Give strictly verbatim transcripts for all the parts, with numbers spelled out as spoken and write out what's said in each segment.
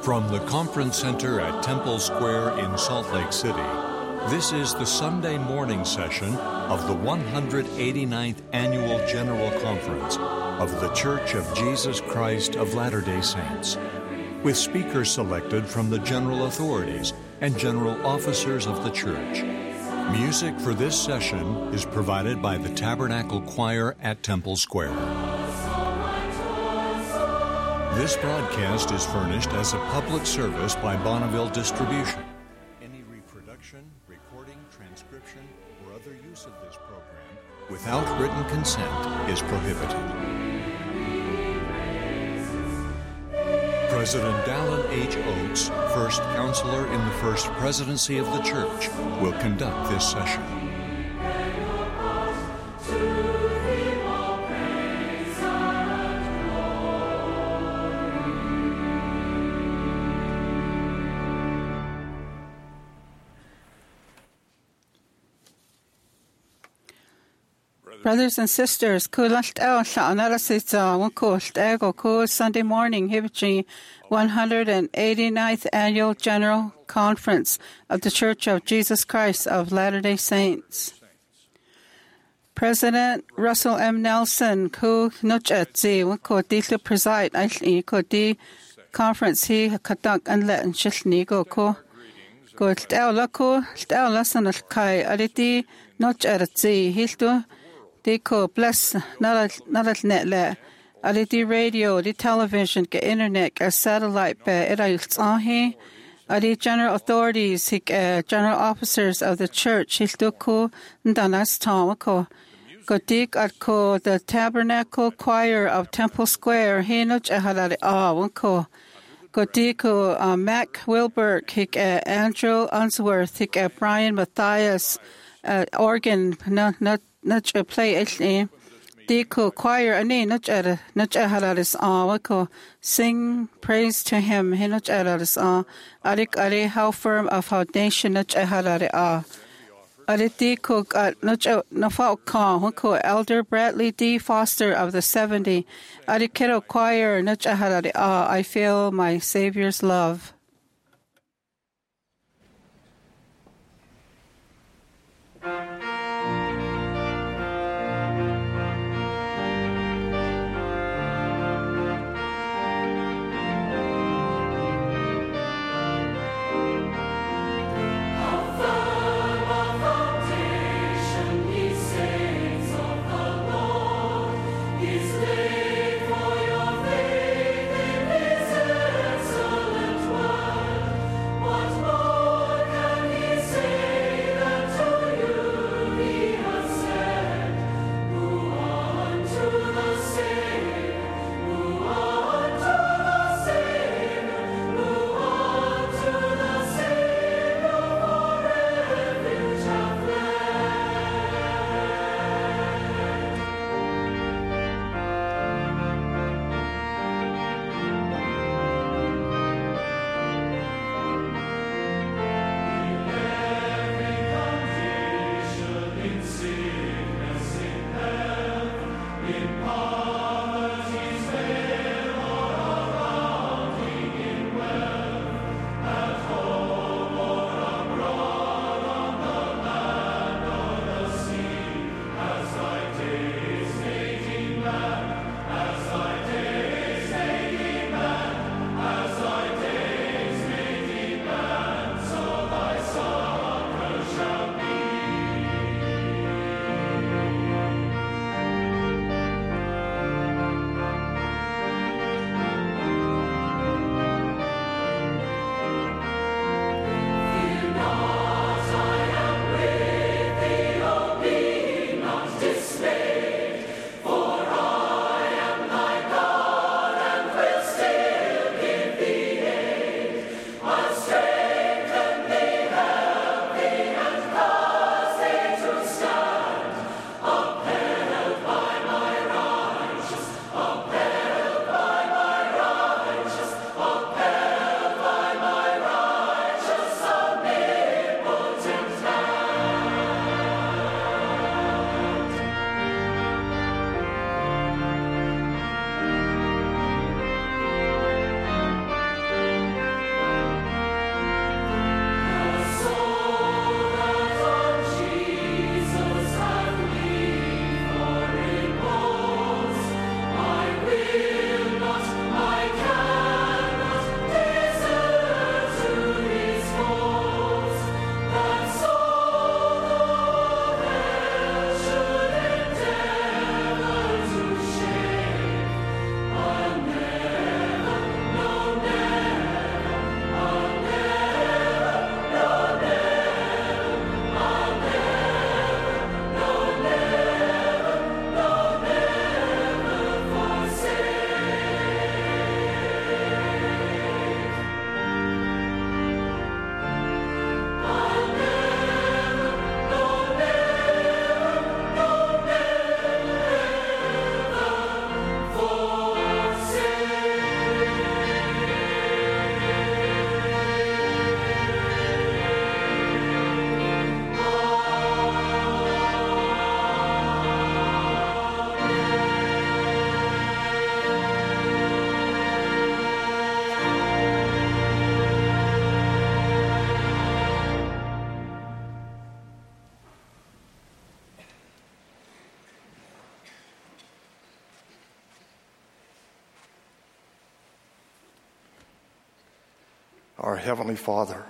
From the Conference Center at Temple Square in Salt Lake City, this is the Sunday morning session of the one hundred eighty-ninth Annual General Conference of The Church of Jesus Christ of Latter-day Saints, with speakers selected from the general authorities and general officers of the Church. Music for this session is provided by the Tabernacle Choir at Temple Square. This broadcast is furnished as a public service by Bonneville Distribution. Any reproduction, recording, transcription, or other use of this program without written consent is prohibited. President Dallin H. Oates, First Counselor in the First Presidency of the Church, will conduct this session. Brothers and sisters, Kulalt El Sha'anarasitza, Wakult Ego Kul Sunday morning, Hibichi, one hundred eighty-ninth Annual General Conference of the Church of Jesus Christ of Latter-day Saints. President Russell M. Nelson, Ku Nuchatzi, Wakoti to preside, Aishli Koti Conference, he Katak and Latin Shishnigo Ko. Kult El Lako, El Lasan Kai, Aditi, Nuchatzi, Hilto. Diko bless narat net le aliti radio the television ke internet ke satellite be irails ahi ali general authorities hik uh, general officers of the church hilduko ndanas tamako godik atko the Tabernacle Choir of Temple Square hinuch ahalari awako godiko uh, Mac Wilbert hik uh, Andrew Unsworth hik uh, Brian Matthias uh, organ not not Nuch a play actually. Diko choir ani nuch at nuch ahalaris awako sing praise to him. He nuch ahalaris ah. Arik ari how firm a foundation nuch ahalari ah. Arik diko at nuch nafau ka wako Elder Bradley D. Foster of the seventy. Arik kero choir nuch ahalari ah. I feel my Savior's love. What more can he say than to you? Our Heavenly Father,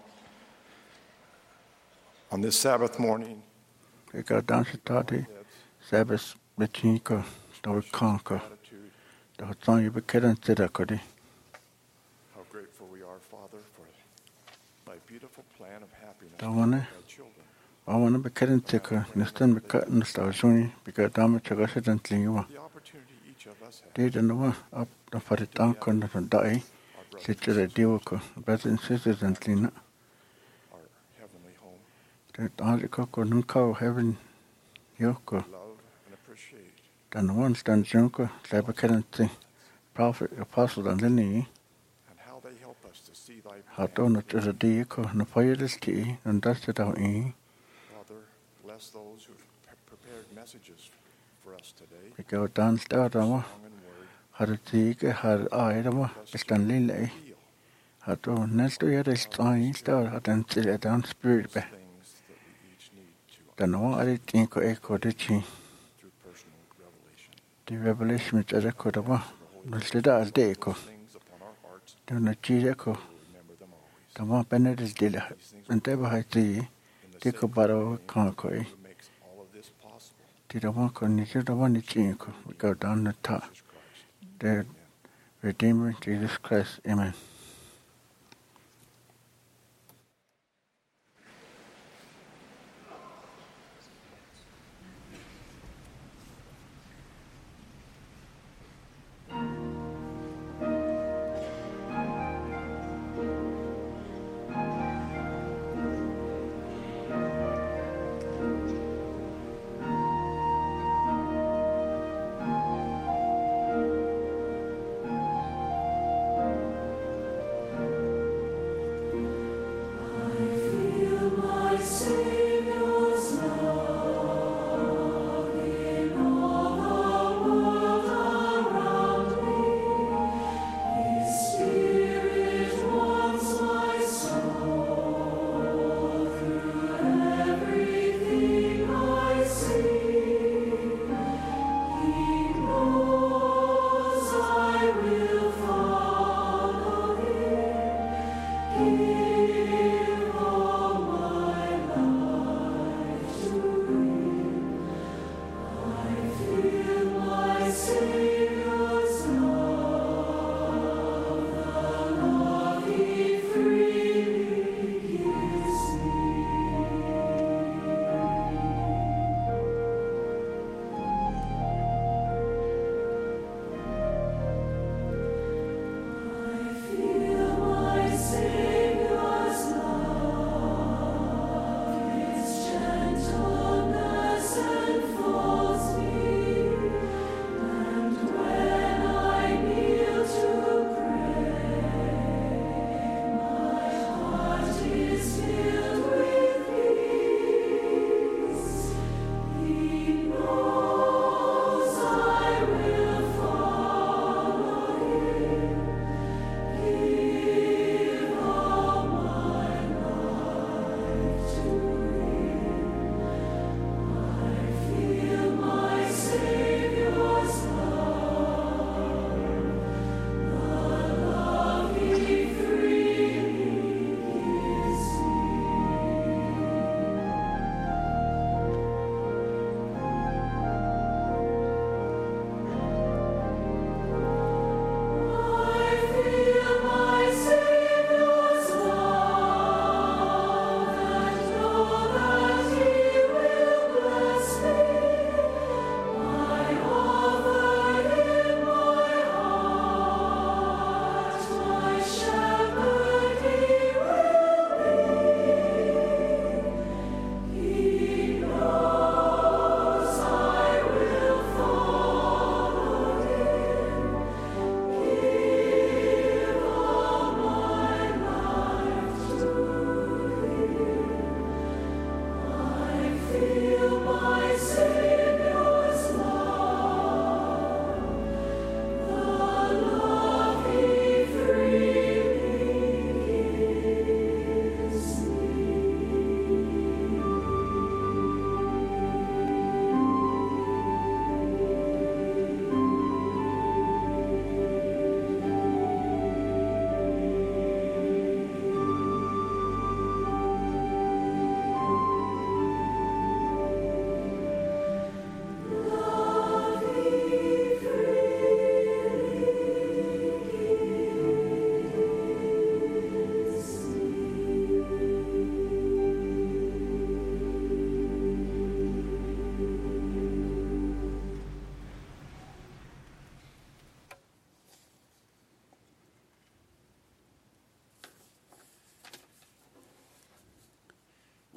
on this Sabbath morning, Ika dansa tadi sabas betinka sto kanka. Da hatsan yu bekedan tida kodi. how grateful we are, Father, for thy beautiful plan of happiness Da for wane thy children. awana bekedan tika nistan beka nista zuni bika dama chagasa dan tlingiwa. The opportunity each of us has Di dan wa ap da faritan kon da dai sitere diwako betin sisters dan tlina. our heavenly home, Da alika ko nunkau heaven yoko. love and appreciate Dan wan stan junko la bekedan ti prophet apostle dan lini. and how they help us to see thy Hato na tira di ko na payadis ti nan dasta daw i. Father, bless those who have prepared messages for us today, Ikaw dan sta dama. song and word. Har tige har ai dama. Istan lille. Heal Hato nesto yada stai sta hatan tira dan spirit be. things that we each need to Dan wa ari tin ko eko de chi. through personal revelation. Di revelation mit ada ko dama. Naltida al de ko. Things upon our hearts, Dan na chi ko. we'll remember them always. Dama penedis dila. Ante ba hai ti. Di ko baro kan ko i. Who makes all of this possible? Di dama ko ni ti dama ni chi ko. Ikaw dan na ta. Jesus Christ. The Redeemer Jesus Christ. Amen.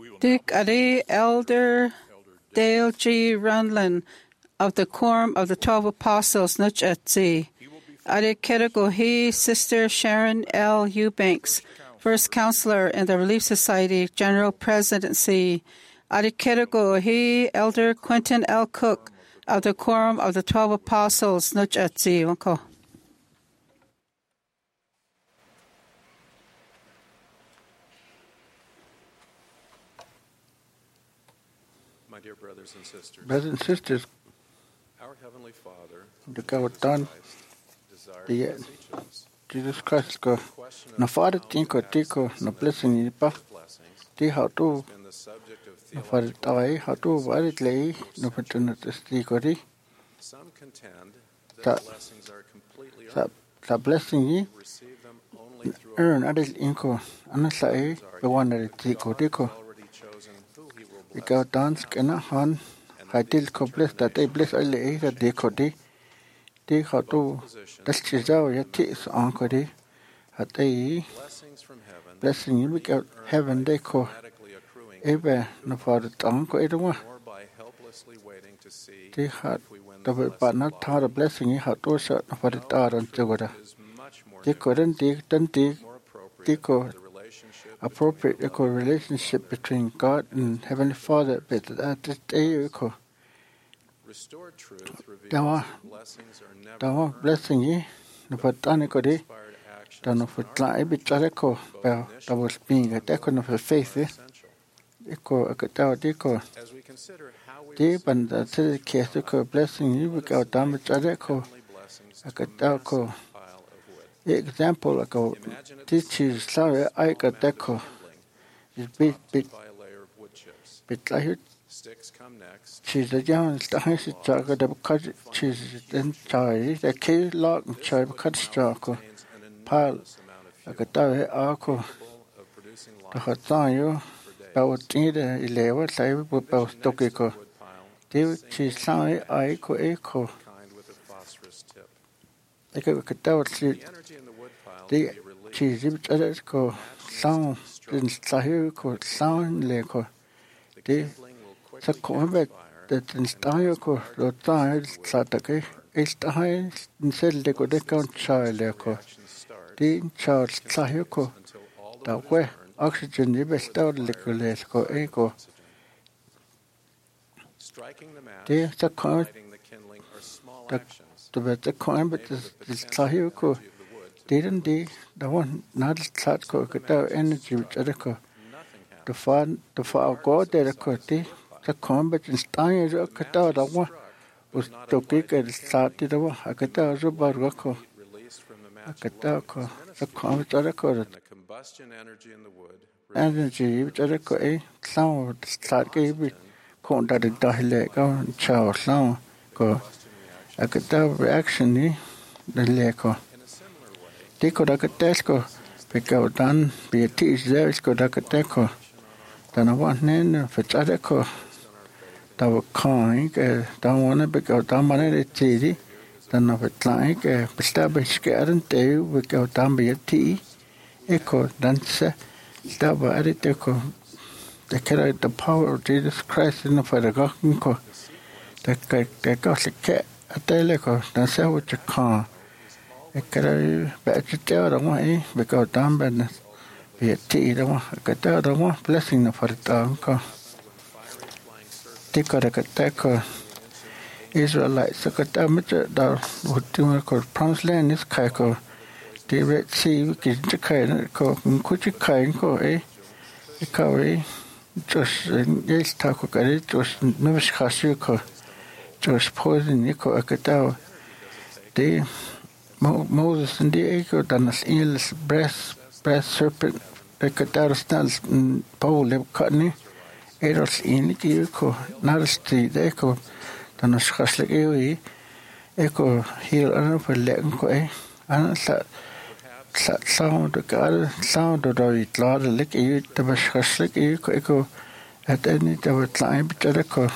Dick Ari Elder Dale G. Runlin of the Quorum of the Twelve Apostles, Nuch Etzi. Ari Keragohi, Sister Sharon L. Eubanks, First Counselor in the Relief Society General Presidency. Ari Keragohi, Elder Quentin L. Cook of the Quorum of the Twelve Apostles, Nuch Etzi. Wako. My dear brothers and sisters, Brothers and sisters, our Heavenly Father, the Gawatan, desires the us each of us Jesus Christ go, na Father Tinko Tiko, na blessing Nipa, blessings the how to, and the subject of na Father theological. Tawai, how to, Varit Lay, no Patunat Stikori, Some contend that Sa- the blessings are completely sa, earned. sa blessing ye, We receive them only through our earn Adil Inko, Anasai, the one that Tiko God Tiko, has already chosen who He will the bless. Gawatan, Skena Han, Hatil ko bless that they bless Ali, that they could be, they how to, that's Chizao, Yatis, Uncle, that they Blessings from heaven, blessing you, because heaven they call. automatically accruing, Ebe na Father Tanko Edwa. or by helplessly waiting to see They had if we win the the but not blessing. had a blessing you had to shut for the tar and together. Is much more They couldn't dig, don't dig more appropriate they could for the relationship appropriate equal relationship between God and Heavenly Father, but at this day equal. restored truth reveals Dawa that blessings are never Dawa earned. blessing ye, the Patanico de, Inspired actions done of a tly bit jaleco, well, that was being a decon of a faith, are essential. equal a catao deco. As we consider how we Deep receive and the city case equal blessing you without damage jaleco, heavenly blessings a to a catao. massive pile of wood. Example like a teacher's sorry, I got deco. Is bit bit By a layer of wood chips. bit like Sticks come next. she's a young stash jagger the cut she's then charlie the key lock and child cut stroke Contains an pile enormous amount of like fuel a tower arco capable of producing the light hot on you for days. about either eleven save with both Next stocky to co the wood pile, they a she's single sorry match, I co echo kind with a phosphorus tip. like a tower she The energy in the wood pile the can be released she's it other co sound didn't sahi co sound like The the kindling will sa quickly combat catch fire that in style ko lo ta satake is ta in sel de ko de count child ko reaction starts di child sahi ko until all the da wood is we burned. oxygen ni best out le ko le ko e ko Striking the match, di sa ko lighting the kindling are small da actions. to be the combat Enable is the potential sahi ko energy of the wood to didn't di da one not sat ko ko da energy which are ko nothing happens. the fan the fa go de ko di the combat in style ko da da one was to kick it started da wa ka da zo bar ko Released from the match ka da alone ko is the minuscule, combat are ko and the combustion energy in the wood energy which are ko e sound start ke bi ko da de da le ko chao sound ko a ka da reaction ni de le ko in a similar way. ti ko da ka test ko pe ka dan bi ti ze ko da ka te ko da na wa ne fe cha de ko da wa kai ke da wa ne be ka da ma ne ti di da na fe tlai ke sta be ke aran te we ka da bi ti e ko dan se da wa ari te ko the carry the power of Jesus Christ in the Father God ko the the God ke atele ko dan se wo cha ka e carry be cha te ra wa e be ka dan ben be ti ra wa ka te ra wa blessing the Father ko ti ko ka te ko Israelites ka ta me da wo ti ko promised land is ka ko the Red Sea ki cha ka ko ku chi ka ko e e ka we just yes ta ko ka re just no is ka su ko just poison ni ko ka ta de Moses and the echo dan as eels breast breast serpent e ka ta stal Paul le ka ni eros in ki ko na sti de ko dan as khasle e e ko hil ana for le ko e ana sa sound the sound of the lot of lick you the khasle e ko e ko at any the time but ko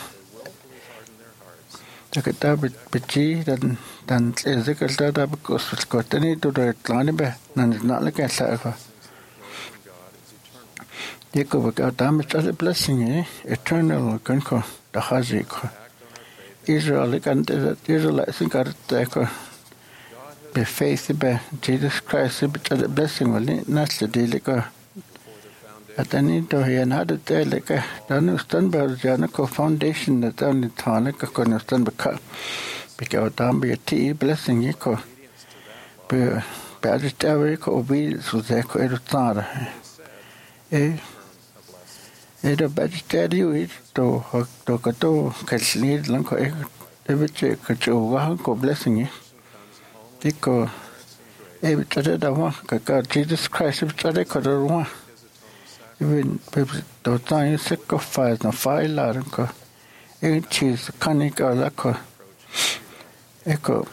the ka bit bichi dan dan ezekal da ko ko tani to the line be nan not like sa ko Diko without damage as a blessing, eh? Eternal gunko, the haziko. Israel can the Israelites got it there. Be faith by Jesus Christ, but as a blessing will not the deal. At the need to hear another day like a done stand by Janico Foundation that only tonic a corner stand by because down be a tea blessing echo. Be bad terrible obedience was echo edutara. Eh? It a bad stereo to to Kato Kaslid Lanko every check Kacho blessing you. Dico every other one, Jesus Christ, if other could one. Even the time sacrifice no fire larko. Even cheese, conic or laco. Echo.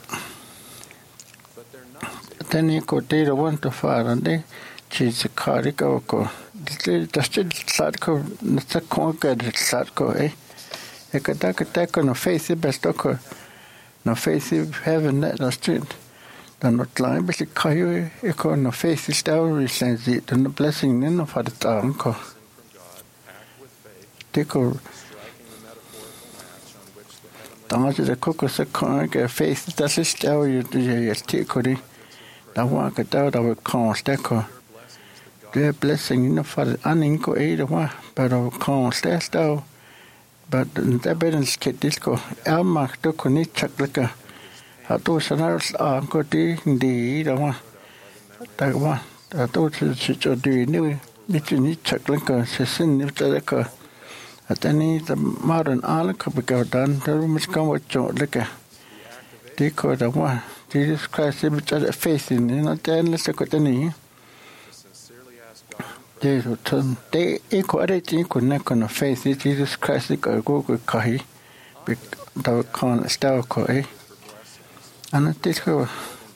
Then you could take the one to fire and they cheese a carico. The still sadko, not a conquer the sadko, eh? A attack attack on a face, best occur. No face, heaven, net, no street. The not line, but the kayu, echo, no face is down, resents it, and the blessing in of the tanko. Tickle. Damage the cocos a coin, a face that is down, you do your tickle. The one got out of a con stecco. The blessing in the father, uninco aid of one, but of con stairs down. But the bedens kit disco, Elmark took on it chucklicker. Hatu sanars a ko ti di da wa ta wa ta to chi cho di ni ni chi ni chak lan ka se sin ni ta ka atani the modern al ka ba ka dan ta mu ka wa cho le ka ti ko da wa Jesus Christ is the faith in ni na ta le se ko ta ni de so tan de e ko are ti ko na ko na faith Jesus Christ ka go ko ka hi bi da kan sta ko e Ana tisko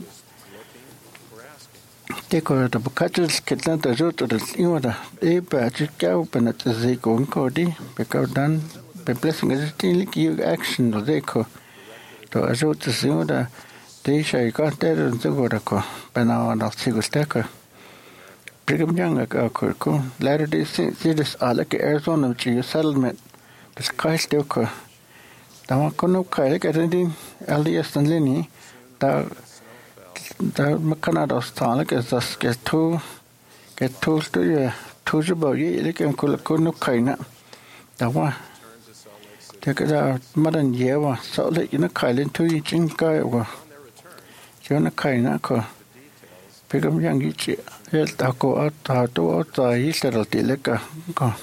tiko the bukatus kitlan the root of the iwada e ba chikau panat ze gon kodi because dan be blessing is still you action do deko to azot zimuda de shay ka ter zugora ko bana na sigusteka Brigham Young ka ko ko later day this alak Arizona chi settlement this kai steko tama kono kai ka din alias tan leni da da makana dos tala ke das ke tu ke tu stu ye tu je ba ye le ke ko ko no kaina da wa te ka da madan ye wa so le ina kai len tu yi chin kai wa jo na kaina ko pegam yang gi chi el ta ko a ta to a ta yi se ro ti le ka ko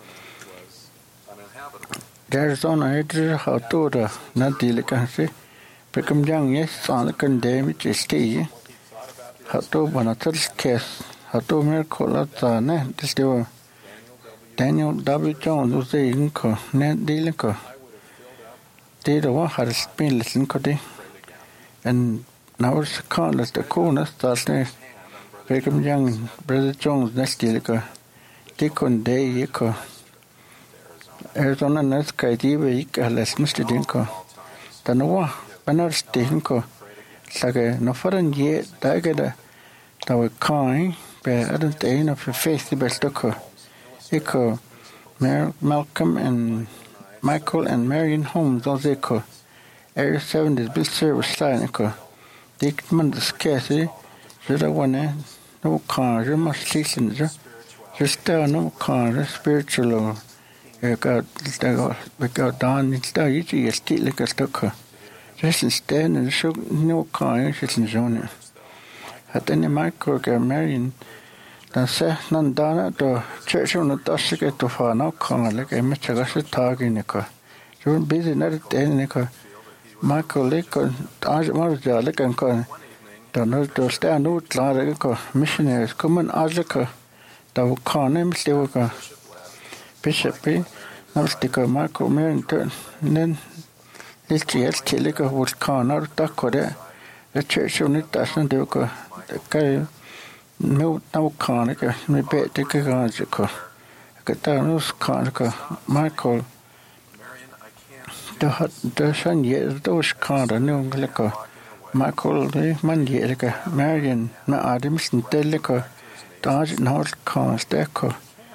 Arizona edge how to da na ti le ka se Pekam jang yes on the condemned is tea. Hato Bonatel case. Hato Mercola ne distill Daniel W. Jones was the inco, net dealinco. Did a one had a spin listen cody. And now it's countless the coolness that's ne. Pekam young Brother Jones nest dealico. Dickon day eco. Arizona nest kaitiba ika less Mister Dinko. Tanawa. Another stinko, like no foreign yet, dagger that were kind, but I don't think of a face the best locker. Echo, Malcolm and Michael and Marion Holmes, those echo. Area seven is built service line echo. Dick Mundas Cassie, Zilla one, no car, you must listen, just tell no car, spiritual. You got, we got down, it's down, you still like a stocker. Just instead, and show no car, she's in zone. At any micro Marion, then say none done to church on the dusty to far no car like a Michagas tag in the car. You're busy another day in the car. Michael Lake on Arjamar Lick and car. Don't know to stand out like missionaries come on Azaka. That will call name still car. Bishop B. Now sticker Michael Marion turn. Then this year's Tillica was corner, Dakota. The church on it doesn't do go. The guy no no corner, me bet the Gazico. A Catanus corner, Michael. The hot the sun years those corner, no liquor. Michael, the Mandica, Marion, no Adams and Delica, Dodge North Cons, Deco.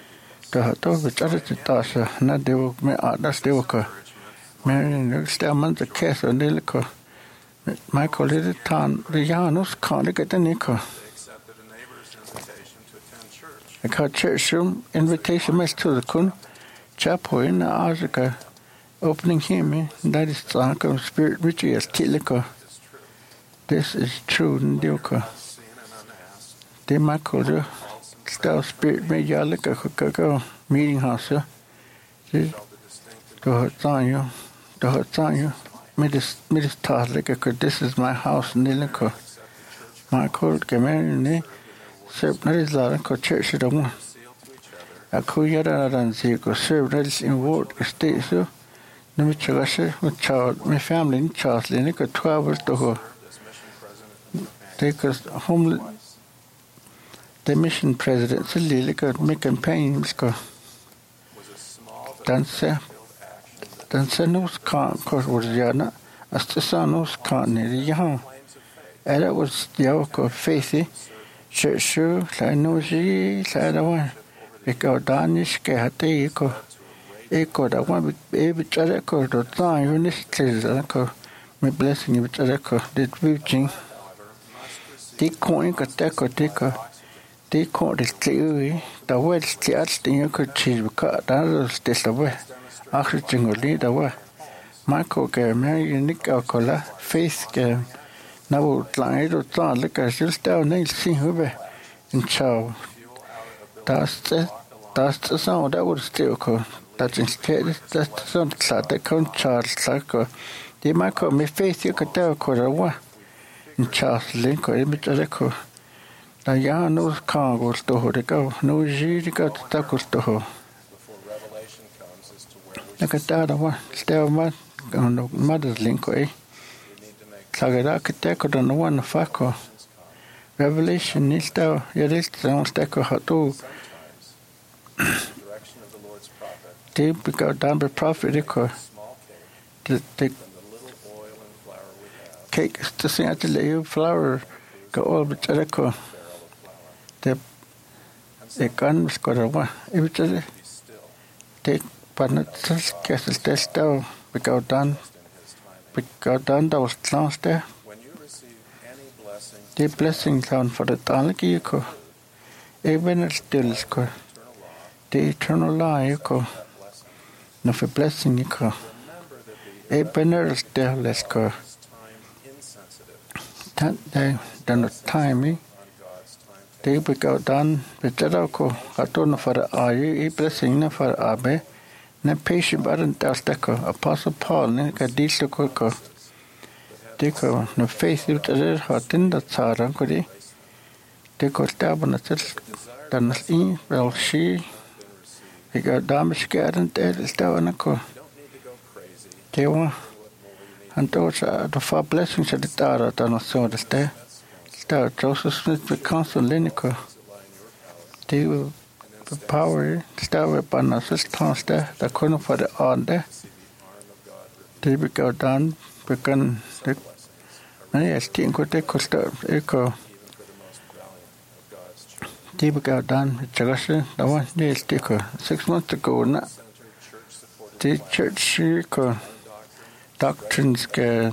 to to vichara tasa na devo me adas devo ko me still man the case on the ko Michael did tan the Janus can't get the nico accepted a neighbor's invitation to attend church. I got church room invitation mes to the kun chapel in Azaka opening hymn that is the spirit which is tiliko. This is true Ndioka. Seen and unasked, De Michael still spirit me yalika go meeting house. felt a distinct To her Tanyo, to her Tanyo, Midis Tarlika, this is my house, Niliko. Michael Gamarine, served not his Laranko church at the one. seal to each other. A Kuyara and Zico served not in ward estate so. No Michagasha with child, my family in Charles Linica, twelve years to her. This mission president Take us home. The mission president, Silika, make campaigns go. was a small but Dance. action that Den sen nos kan korvurjana astasanos kan ni jaha claims of faith era was yako faithy shu lanoji ladawa eko danish ke hate ko eko da wa e bichare ko do ta yunis tleza ko me blessing e bichare ko dit viching di coin ka te ko te ko di ko de tlui da wel tiat tinga ko chi ka da stela Akhri jingoli da wa Michael ke me unique alcola faith ke na wo tlang do ta le ka sil sta nei sin hube in chao das das so da would still ko that instead that so that the con Charles like di Michael me faith you ka ta ko da wa in Charles link ko e mi ta ko da ya no ka go sto ho de ko no ji di ka ta ko sto ho Nakata wa still ma no mother's link eh Sagada kiteko no one fako Revelation is still it is on steko hatu direction of the Lord's prophet, deep go down the prophet ko small cake, the the and the little oil and flour we have, cake to see at the flower go all the ko the the gun was got wa it was be still take but not just castle test down we go down in his timing. we go down that was last there When you receive any blessing, the blessing down for the talaki ko even it still ko eternal law, the eternal life ko that blessing, no for blessing ko remember that the even it still let's go is time insensitive that they done the timing on God's time. they we go down we tell ko aton for aye e blessing na for abe na patient baran tastako apostle Paul ne ka dis ko ko de ko no faith it er hatin da tsara ko di de ko tabana tel dan in wel shi we go down skaren tel stavana ko You don't need to go crazy. de wa anto sa the for blessings at the tara dan so the ste sta Joseph Smith with constantly ne ko de will the power start with on us there the corner for the on there they will go down begin the many as team could take cost echo they will go down with Jagasha the one day sticker six months ago na the church echo doctrines ke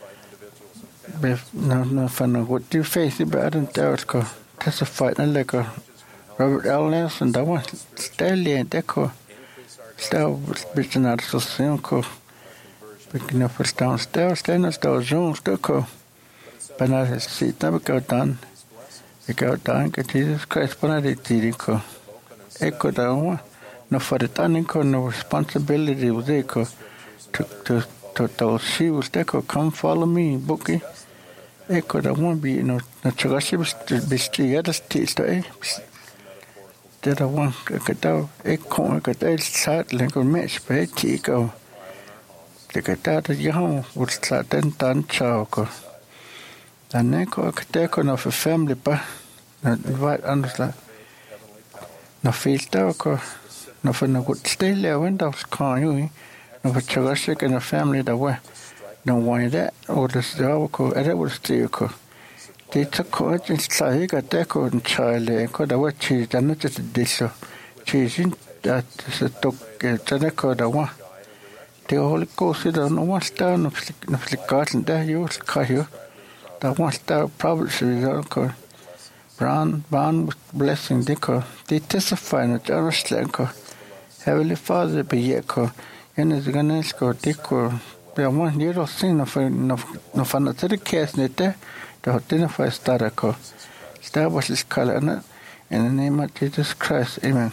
no no fun what do you face about and there ko testify like a Robert L. Nelson, that one, Stanley and Deco, still bitching out so simple. Picking up his downstairs, then it's those Jones, Deco. But not his seat, never go down. We go down, get Jesus Christ, but I did Tico. Echo down, no for the Tanico, no responsibility was Echo to to to tell she was Deco, come follow me, Bookie. Echo, that won't be, you know, the Chagashi was to be still, eh? That I want to go a corner, get a side like a match, but a chico. The Catata Young would start then done choco. The neck or catacon of a family, but not right under that. No feel dark or no for no good stay there windows car you, no for Chagashik and a family that way. No one that or the Zawako, and that was still. They took courage and say, got that and child, and could have what cheese, and not just a dish of cheese in that se tok tana ko da wa te Holy Ghost da no wasta no no flikarten da jo kajo da wasta province da ko brand brand blessing de ko they testify na Jerusalem ko Heavenly Father be ye ko ene zganes ko de ko be mo ni ro sin no no no fanna te kes nete da hotina fa stara ko sta was is kalana in the name of Jesus Christ, amen.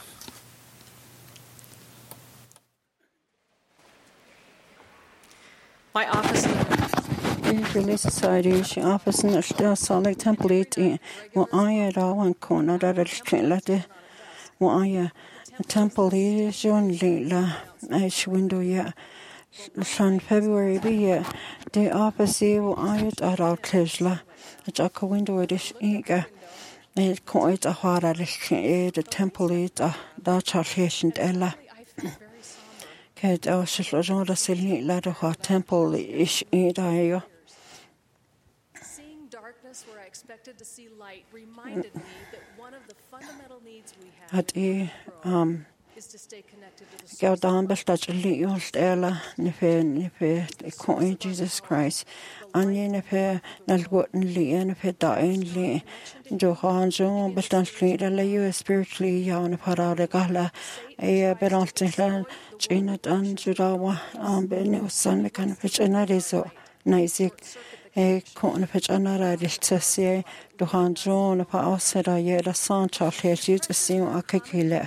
My office in the society, she office in the still solid template. What I had all one corner that is latte. What I a temple is only la ice window ya. Sun February be ya. The office what I had at all Tesla. A jack window it is eager. It quite a hard at the temple it a Dutch patient Ella. Ked our sister the silly ladder hot temple ish eat I. Seeing darkness where I expected to see light reminded me that one of the fundamental needs we have At e um is to stay connected to the Go source. down best used Ella nife nife coin Jesus Christ. Anya nife nalgotten li nife dain li jo han jo bestan street la you spiritually yawn parade gala e berantin china dan jurawa am ben san kan fechna reso naisik e kon fechna ra diltse do han jo na pa osera ye la san charles sim akakile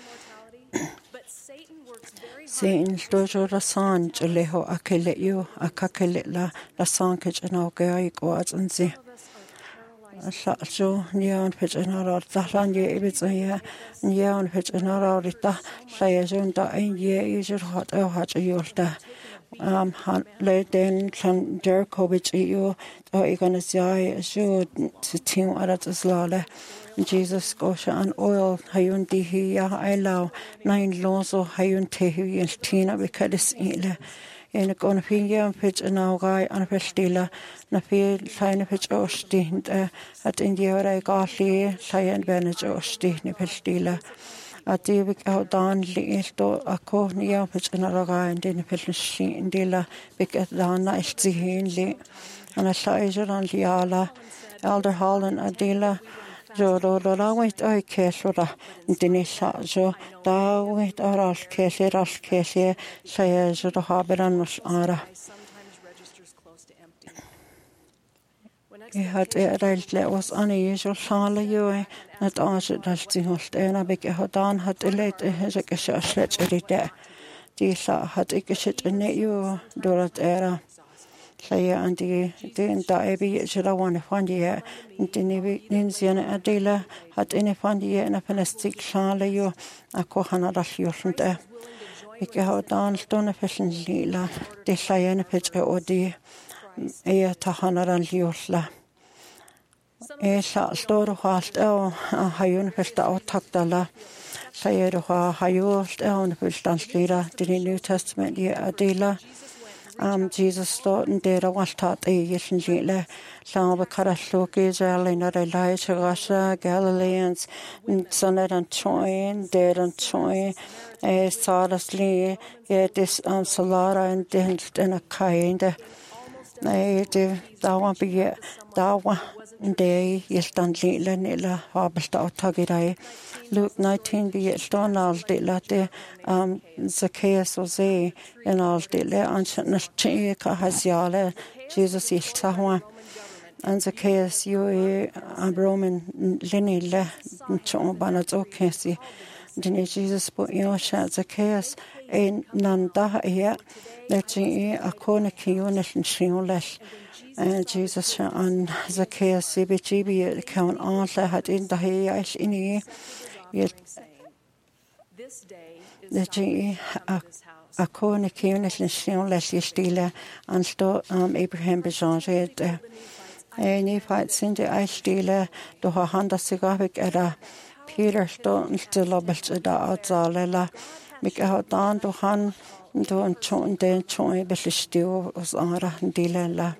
Satan dojo rasan leho akele you akakele la la san kechna ga ikwat anzi sa jo nian fechna ra tahlan ye ibitsa nian fechna ra rita sayajon da ye is hot oh hot yolta um han le den kan der kobich you oh igana sai jo sitin arat slale Jesus gosh an oil hayun dihi ya ailau nine loso hayun tehi el tina because ile en kon finja pitch an augai an festila na fi kleine pitch ostint at in die ora gali sayen benach ostint ni festila at die ik out dan listo ako nia pitch an augai in den festila in dila bik at dan na ist sie hin li an a saiser an liala elder hallen adila Jo ro ro la wait I kesura dini sa jo da wait aral kesi ral kesi saya jo do haberan nos ara I had a rail was unusual shala you at as dalti holt ena big hodan had elate his a slet erite di sa had ik sit in you dorat era Saya anti den da ebi jera one fandi dini ninsiana adela hat ene fandi na plastic shala yo akohana rasjosnte ik ha dan stone fashion lila de sayana pech odi e tahana ran liosla e sa store halt o hayun festa o takdala sayero ha hayost on fullstanslira dini New Testament ye adela Um, Jesus thought and did a wash taught a yishin jile, Lava Karasloki, Zalina, Elijah, Russia, Galileans, Sonnet and Choin, Dead and Choin, a Sawdust Lee, this um, Solara and Dent and a kind. A Dawa be Dawa day, Yistan Lila Nilla, Harbista Tagirai. Luke nineteen be it stone all de latte, um, Zacchaeus was a and all de le ancient Chika Haziale, Jesus is Tahwa, and Zacchaeus, you a Roman Lenny le, Chon Banazo Casey, Dinny Jesus put your shot Zacchaeus, a Nanda here, let you a cornicky unit and shiolesh. And Jesus and Zacchaeus, C B G B, account all that had in the hay in here. This day The G a corner cunis and snow less stila and sto um Abraham Bejange. Any fights in the ice stealer, do her hand a cigarric at a Peter Stone still lobbles at the outsala. Make out down to Han, do and chon den chon, but the stew was ara and dealer.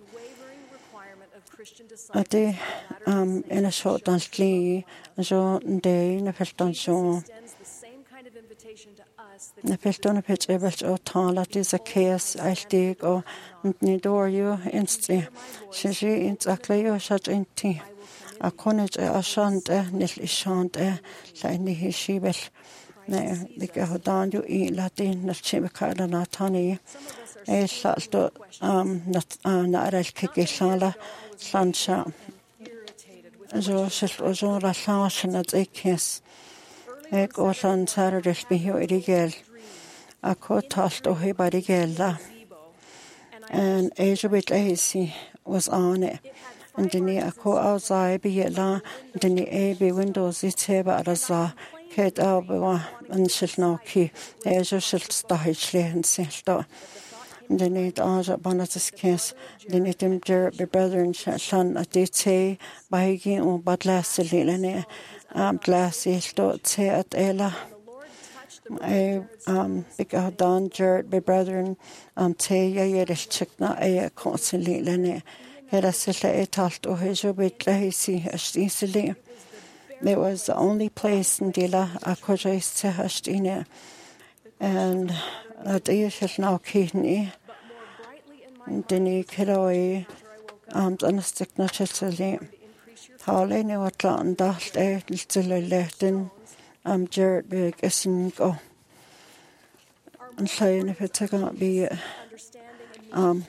At the um in a short dance lee, so day in a first dance show. Na piltona pitch ebelt o tala dis a chaos ailtig o ni dorio insti. Shishi ins aklayo shaj inti. A konage a shante nil ishante la ni hishibel. Na dike hodanju I latin nal chimikada na tani. E salto um nat na arel kikishala slansha. Jo shil ojo la slashen at ekes. Ek osan Saturday bihu irigel. Ako talt o he barigella. And Asia bit lazy was on it. And dini ako outside be yella. Dini A B windows it heba raza. Kate alba and shil no key. Asia shil stahichle and silto. Dini it aja banatis case. Dini tim jer be brother and shan at it by gin but last lilene. Um, glassy thoughts here at Ella. I um big out down Jared, my brother, um, Tay, Yerish Chickna, a constantly lene. Had a silla a talt or his bit lazy as easily. It was the only place in Dilla I could raise to Hastina. And a day shall now kidney. Denny Killoy, um, on a stick not chilly. Harley knew what Latin dashed out till I left in um Jared big isn't go. And saying if it's going to be um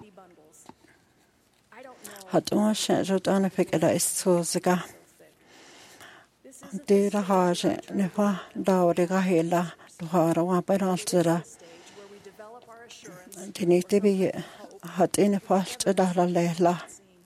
had all shit so done if it is so zaga. Did a harsh never dowdiga hela to her one by altera. They need to be had in a fast a dollar lela.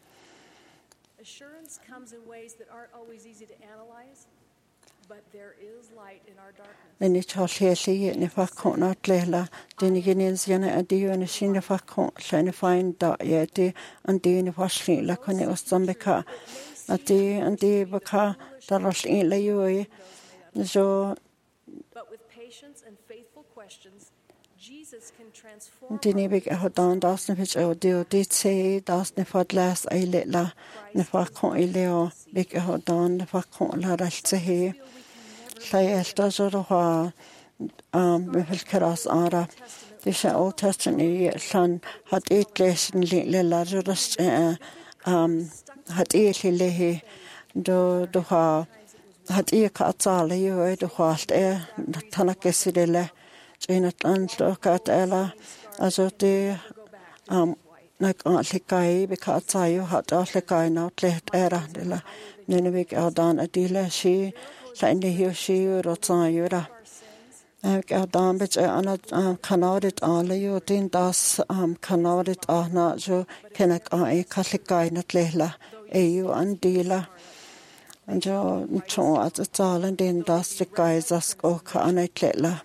Assurance comes in ways that aren't always easy to analyze, but there is light in our darkness. Then it's all here, and if I can't not lela, then you can see a deal and a scene if I can't try to find that yet, and then if I sleep like when it was some beca, a day and day beca that was in la you. So, but with patience and faithful questions, Jesus can transform. Dini big a down das ne pitch audio did say das ne fod last I let la ne fa con ileo big a down ne fa con la ralse he sai esta zoro ha um me fil keras ara this Old Testament san hat it lesson le la just um hat it le he do do ha hat it ka tsale yo do halt e tanakesidele Janet and look at Ella as of the um like only guy because I had all the guy not let era de la Nineveh out down a dealer she like the here she wrote on Yura. I got down which I um cannot all you didn't das um cannot it or not so can I Catholic guy not lela a you and dealer. And so at the all and then das the guys as go can I lela.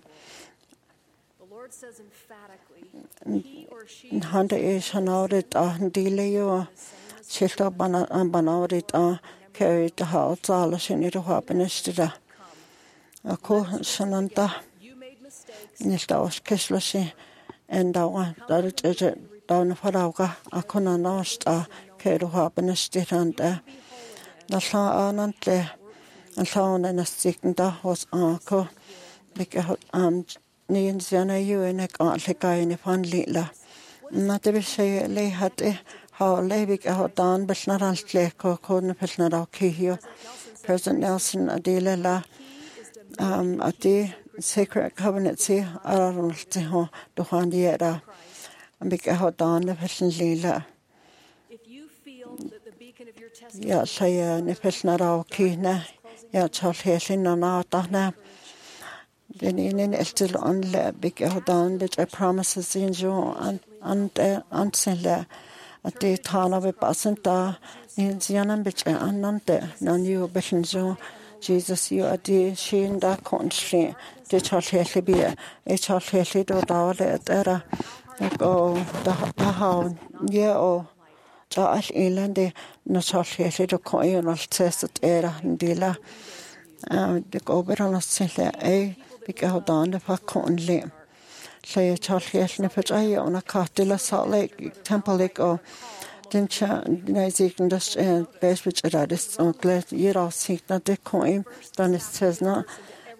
Says emphatically, he or she Hunter is hanaudit a delay Shilto bana banaudit a carried the house all in it happiness to the a co shananta Nistaus Kislasi and our that is it down for Auga a conanost a carried happiness and the Sa Anante and sound and a stick and that was uncle like um Nian Ziana you and a gauntlet guy in a fun little. Not to be say lay had a how lay big out down, but not on slack or couldn't piss not out key President Nelson Adela la um at the sacred covenant see around the home to Hondiera and big out down the person lila. If you feel that the beacon of your testimony Yeah, say an if it's not out key na yeah, Charles Hessing on out na. Then in it still on the big out down, which I promises in you and and and sell at the town of a passanta in Zianan, which I annante, none you betting so Jesus, you are the she in that country, the Charles Hessy be a Charles Hessy do down at era. Oh, the how, yeah, oh, Charles Eland, no Charles Hessy to coin or test at era and dealer. The go better on a sell a. Because down the fuck on lame. Say a child here snippet I on a cartilla Salt Lake Temple Lake or then Isaac and just base which I radis on glad year of seek not the coin, then it says not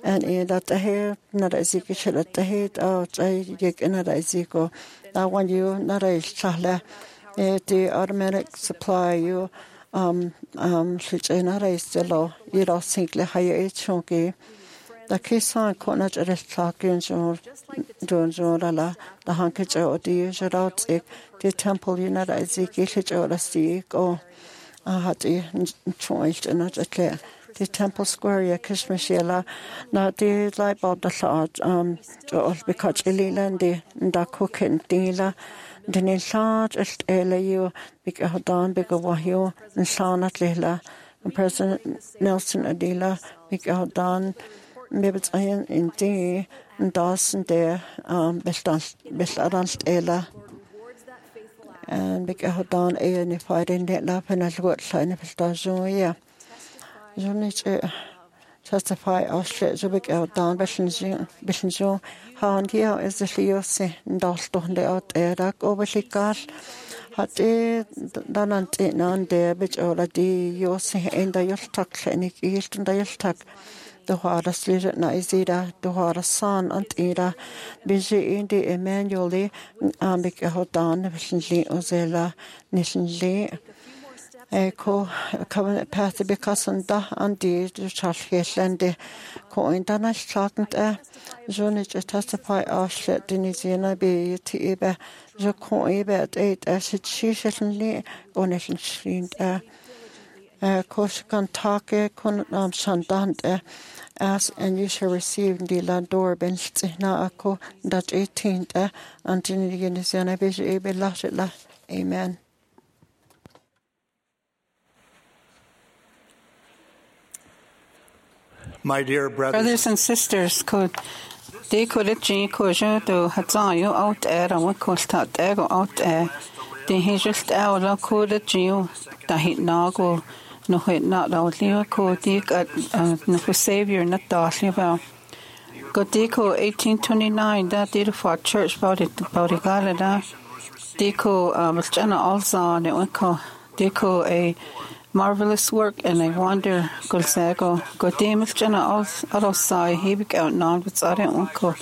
and in that here not as you should at the head of I another Zico. Now when you not a chala the automatic supply you um um which another is the law you don't think le higher chunky. The case on corner at the talking or doing la the hankage or the usual out the temple unit as you get or the stick or I had the choice and not a clear. The temple square ya Kishmashela na the light bulb the thought um because Eliland the da cooking dila the nilsat est elu because don because wahyo and sanat lila and President Nelson Adila because don maybe it's in the and Dawson there um bestand bestand ela and because don a unified in that lap and I got sign of station yeah. You need to testify Australia so big out down Bishan Bishan how here is the Leose and Dalston out there that over the car had a Danant on there which all a day you say in the Yustak and east and the Yustak the hardest leader Naizida the hardest son and Ida busy in the Emmanuel and big out down Bishan Ozella Nation Lee. Echo covenant path because on da and the Charles and the coin dana shortened a zone to testify of shit Denisiana be to ebe the coin bet eight as it she certainly on a screened a course can talk a con um shandant as and you shall receive the landor bench na ako that eighteenth and Denisiana be able last it la amen. My dear brothers, brothers and sisters, could they could it G Koja do Hatzayo out air and what cost out there go out air. They he just out could it Geo that he nago no hit not out Leo could dig at no for savior not darkly about. Got Deco eighteen twenty nine that did for church about it about it got it that Deco was Jenna also on it went call Deco a marvelous work and I wonder Golsego go Demis Jenna also he be out non but I don't uncle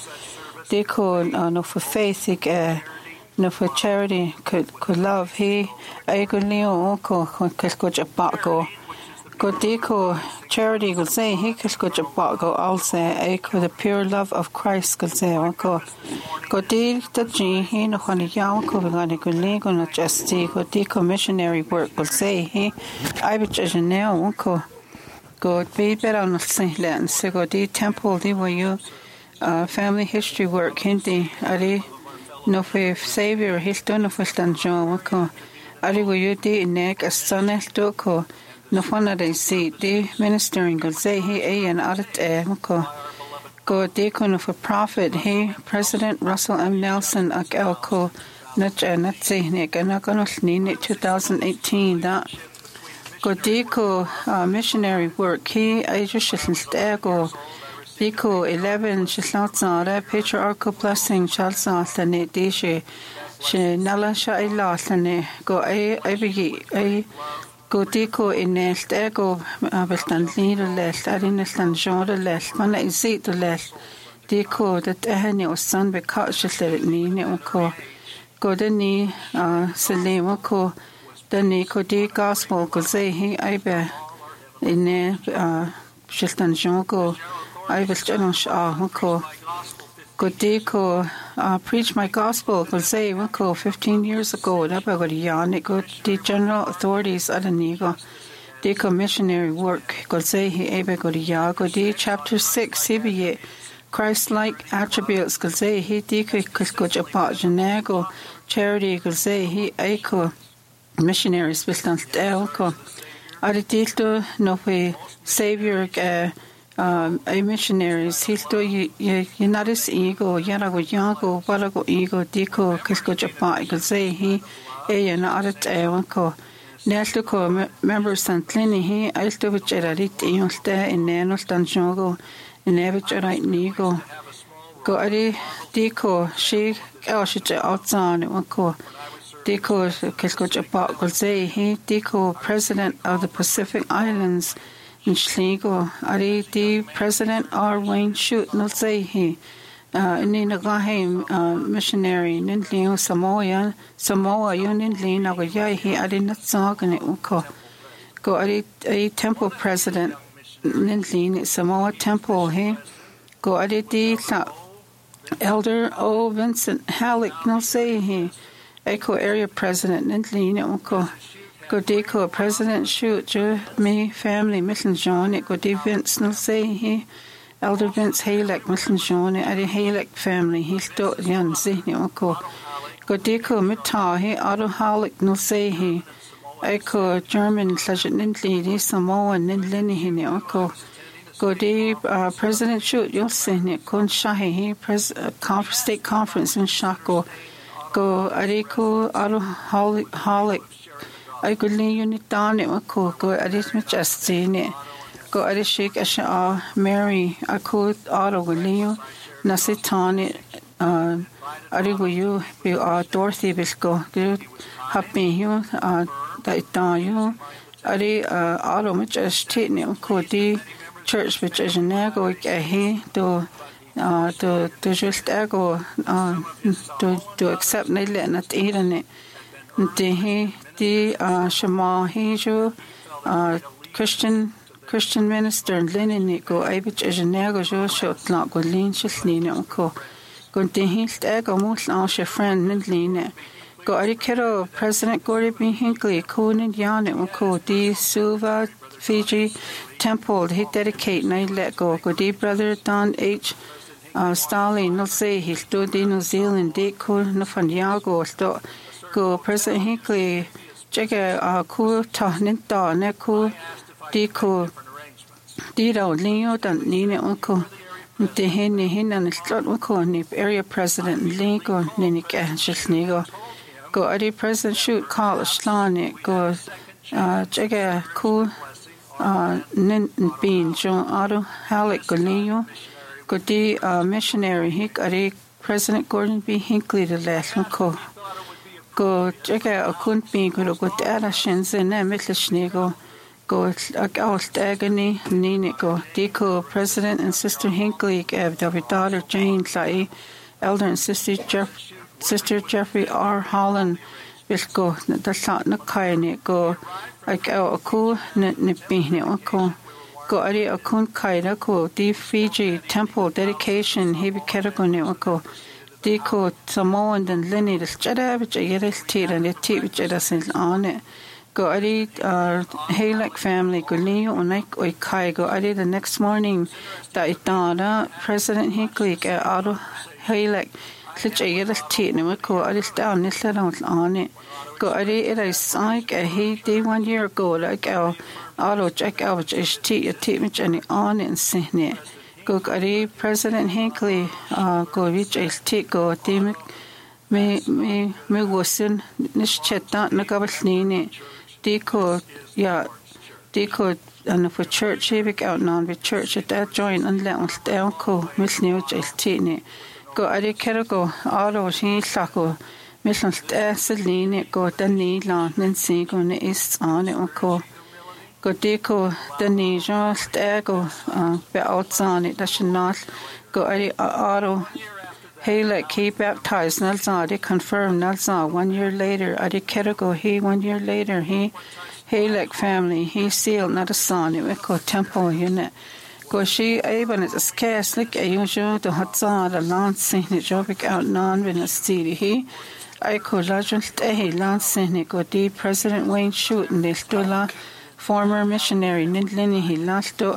Deco uh, no for faith uh, no for charity could could love he I go Leo uncle could go to Bago go Deco charity could say he could go to Bago also I could the pure love of Christ could say uncle go de the G he no honey young could be going to legal not just go Deco missionary work will say he I would just now uncle go be better on the Saint Latin so go de temple de where you uh family history work hindi are no for savior he's done for stand John uncle are you de neck a son to ko no fun they see de ministering go say he a and out eh uncle go deacon of a prophet he President Russell M. Nelson ak elko not not say nick and not gonna sneak two thousand eighteen that go deco uh, missionary work he I just shouldn't go deco eleven she's not on a patriarchal blessing Charles and it dishe she nala sha I lost and go I I be I go deco in nest ego bestand leader less arin stand genre less man I see the less deco that ehne or son because she let it ni ko go the ni uh selemo ko the ni ko de gospel ko say he I be in uh she stand genre go I was just ah ko go deco uh preach my gospel ko say ko fifteen years ago that go to yan go the general authorities at the nigo deco missionary work go say he able go to ya go de chapter six he be Christ like attributes go say he deco go to pajanego charity go say he echo missionaries bestand elko are the no way savior uh um a missionaries he's do you you not his ego yara go yango bala go ego deco kisko japa go say he a and out eh ko nesto ko members and clinic he I still with charity you stay in no stand jogo in every right nigo go ari deco she oh she outside ko deco kisko japa go say he deco president of the Pacific Islands in Schligo. Ari the President R. Wayne Shute no say he in the Gahim missionary in Leo Samoa Samoa yun in Lena go yai he ari not sagen it uko. Go ari a temple president in Lena Samoa temple he go ari the Elder O. Vincent Halleck no say he Echo area president in Lena uko. Go deco President Shute jo me family Milton John it go de Vince no say he Elder Vince Halleck Milton John at the Halleck family he sto yan see ni ko go deco mita he Otto Halleck no say he echo German sergeant lady Samoan nin Lenny he ni ko go de President Shute you'll see ni kon shahi he pres conference state conference in Shako go ariko Otto Halleck I could leave unit down it was cool. Go at this much as seen it. Go at the shake as uh Mary. I could auto with Leo. Nasitan it. Uh, I think you be uh Dorothy Bisco. Good happy you uh that down you. I think uh auto much as taking it. Could the church which is in there go get he to uh to to just go uh to to accept it and not eat on it. The the uh Shema Hejo uh Christian Christian minister and Lenin go Ibich as a nego jo shot like go lean Shislina ko go the hilt ego most our friend Nidlina go Arikero President Gordon B. Hinckley Conan Yanet ko the Suva Fiji temple he dedicate night let go go the brother Don H. Uh Stalin no say he stood in New Zealand de ko no fan yago sto go President Hinckley check a cool tahnin da ne cool di ko di da leo dan ni ne ko te hen ni hin an slot ko ni area president lego ni ni ka shni go go adi President Shute call slane go uh check a cool uh nin bean John Otto Halleck go leo go di missionary hick adi President Gordon B. Hinckley the last ko go check a couldn't be good go to Alashins in a Mittelschnego go out agony Nini go Deco President and Sister Hinckley gave their daughter Jane Sai Elder and Sister Jeff Sister Jeffrey R. Holland will go the shot no kind go like a cool nipping go go ari a kun kaida go the Fiji temple dedication he be category go Deco Samoan and Lenny the Jedi which I get a tea and the tea which I doesn't on it. Go I did uh Halleck family go Leo and I go Kai go I did the next morning that it done President Hinckley get out of Halleck such I get a tea and we go I just down this little on it. Go I did it I like a he did one year ago like our auto check out which is tea a tea which any on it and seen it. Go ari President Hinckley uh go reach a stick go team me me me wosen nish chetta na gabalini deco yeah deco and for church he big out non with church at that joint and let us down ko miss new just tini go ari kero go auto he sako miss us selini go tani la nancy go ne is on it ko go deco the Niger stego uh be outside it that should not go ari auto Halleck he baptized Nelson they confirmed Nelson one year later ari Kerrigo he one year later he Halleck family he sealed not a son it go temple unit go she even it's scarce like a usual the hot side the lancing the jobic out non when a city he I could legend a lancing go the President Wayne Shute and they still former missionary Nindlini he last to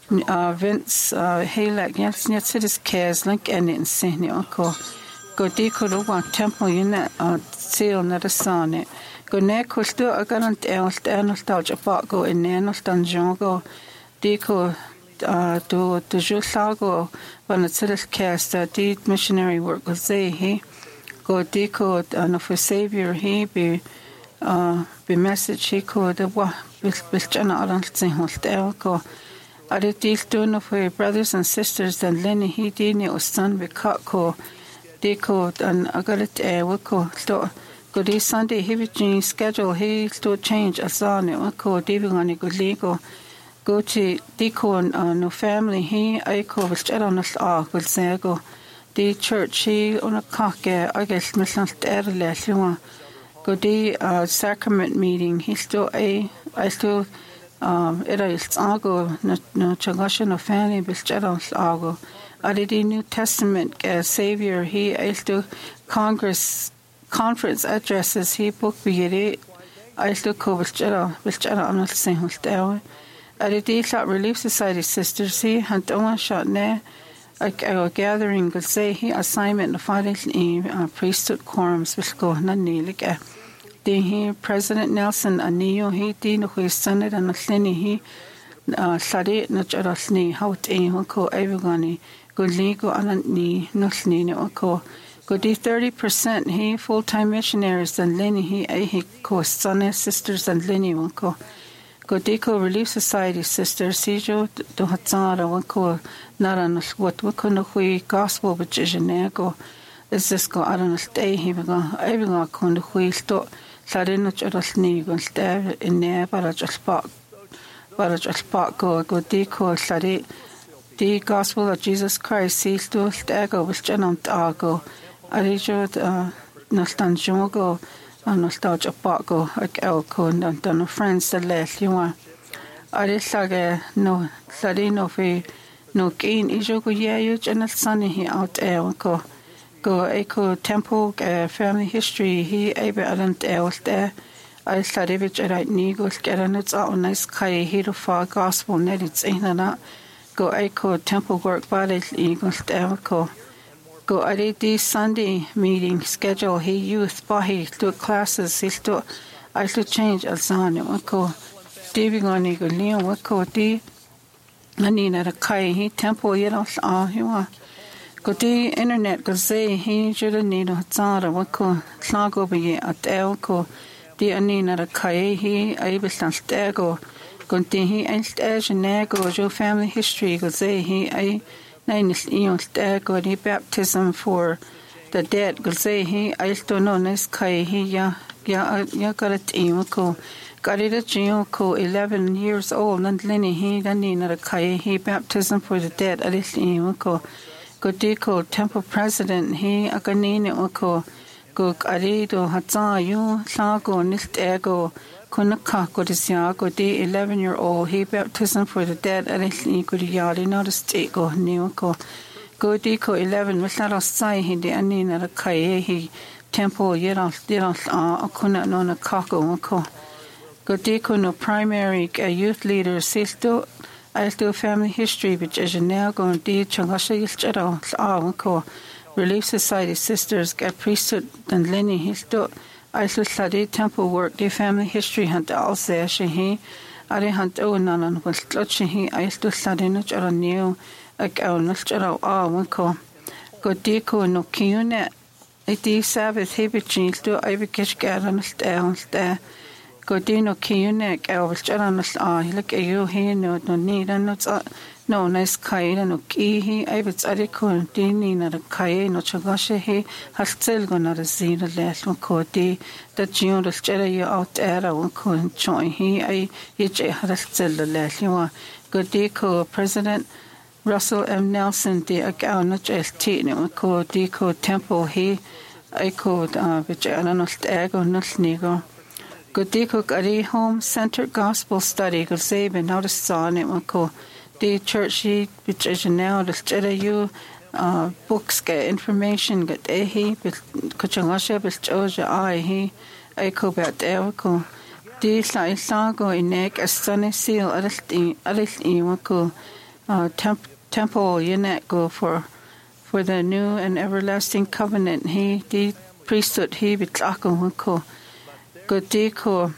uh Vince uh Halleck yes yes it is cares like and in senior ko go di ko one temple unit uh seal not a son it go ne ko sto agarant else and nostalgia part go in ne nostalgia go di ko uh to to jusago when it's it is cast uh the missionary work was say he go di ko uh for savior he be uh be message he ko the wa with Jenna Arnoldson Hostel go at the deal doing for brothers and sisters and Lenny he did was son with Kako Deco and I got it uh wako so go this Sunday he would change schedule he still change a son wako David on go legal go to Deacon no family he I go with Jeronus Og will say go the church he on a cocker I guess Missan Erle go the sacrament meeting he still a I still um it is ago no no changasha no family with Jeronus Ago I did the New Testament uh, Savior he I still Congress conference addresses he book be I still go with Jero with Jero I'm not saying who's there I did the Relief Society sisters he had one shot ne a gathering could say he assignment the fighting uh, priesthood quorums which go naniliga the he President Nelson Anio he did no his Senate and the he uh study no jarasni how te ko evergani go ligo anan ni no sni no ko go di thirty percent he full-time missionaries and Lenny he a he ko son sisters and Lenny ko go Deco Relief Society sisters sijo do hatsara ko naran what what kono hui gospel which is go is this go aran stay he go everyone kono hui sto sarino jarasni go stay in ne para just park para just park go go Deco sari the gospel of Jesus Christ sees to stego with Janam Tago Arijo Nostanjogo and Nostalgia Pago like Elko and Donna friends the less you want. Arisage no Sarino fe no gain Ijogo Yayu and Sunny he out Elko go Echo Temple family history he able aren't else there. I study which I write Nigos get an it's out nice Kai hero far gospel net it's in and out. Go Echo Temple work body Eagles Elko. Go at the Sunday meeting schedule he youth bahi to classes he to I to change alzani wako diving on ego leo wako di anina the kai he temple yeros ah he wa go di internet go say he should need a tsara wako slago be at elko di anina the kai he able to stego go di he and nego jo family history go say he I Nine is eons there go the baptism for the dead go say he I still know nice kai he ya ya ya got it ko got it a ko eleven years old and Lenny he then in the kai he baptism for the dead at least ko go deco temple president he aganine ko go arido hatsa you sago nist ego Kunaka go to go the eleven year old he baptism for the dead and he could yard in the state go new go go deco eleven was not a sign he the anin at a kai he temple yet off did off a kuna non a kako ko go deco no primary youth leader sisto I still family history which is now going to changasha ychero ah ko Relief Society sisters get priesthood and Lenny he still I still study temple work the family history hunt also he I hunt oh nanan was clutch he I still study no jara new like oh no jara ah one ko go deco no kiune it is Sabbath he be changed to I be catch garan down there go dino kiune I was jara no ah look at you he no no need and not no nice kai no ki he I was at ko dini na kai no chagashe he has still gonna receive the last one ko di that june the jara you out era one ko join he I each has still the last you go di ko President Russell M Nelson di account not just tea no ko di ko temple he I ko uh which I don't know ego no snigo go di ko ari home centered gospel study go save and how to saw it ko the church she which is now the jada you uh books get information get he but kachangasha but joja I he I ko about there ko the sai sago in neck as sunny seal arresti arresti ko uh temp, temple unit go for for the new and everlasting covenant he the priesthood he bitlako ko go ko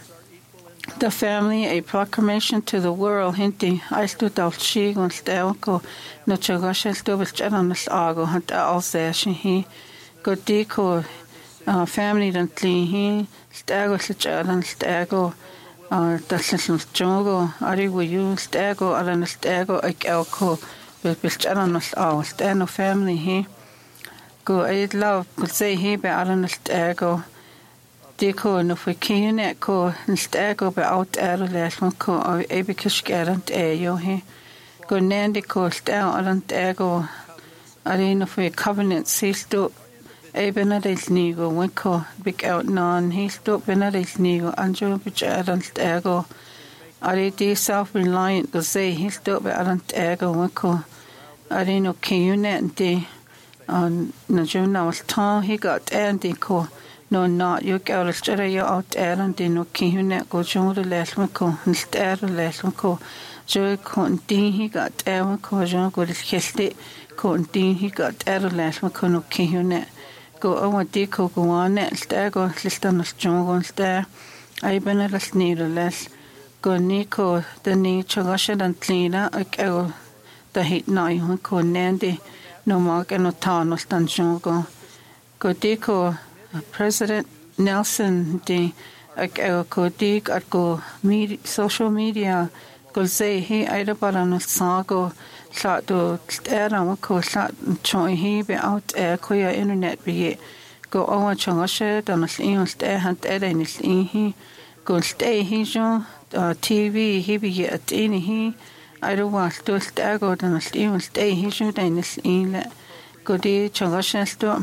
the family a proclamation to the world hinting I stood out she on stelko no chagasha sto with jananas ago hat also he go deco uh family dantly he stago charan stago uh that's jogo ari we use stago aran stago ik elko with jananas ago stano family he go I love could say he be aran stago det ko no for kine ko nstag be out er læsman ko og ebikiskerant er jo he go nende ko stær alant ego arena for covenant sisto ebenadel nigo wenko big out non he stop benadel nigo anjo bijarant ego ari de self reliant go say he stop alant ego wenko arena kine de on na juna was ta he got and ko no not you go to study out and de no kine go jona lesman ko stær lesman ko jo kon din he got ever ko jo go khiste kon din he got er lesman ko no kine go on de ko go on stær go listan jongon stær ai benelas nireles go ni ko de ni chagashan and cleaner ak the hit nai hun ko nende no mark and no tan stan jongo go de ko President Nelson de ak ko de at go media social media go say he aida baran sago sa do era ko sa choi he be out e ko ya internet be go on changa she dan as in ste han era ni he go stay he jo T V he be at in he aida was to ste go dan as in stay he jo dan is in go de changa she sto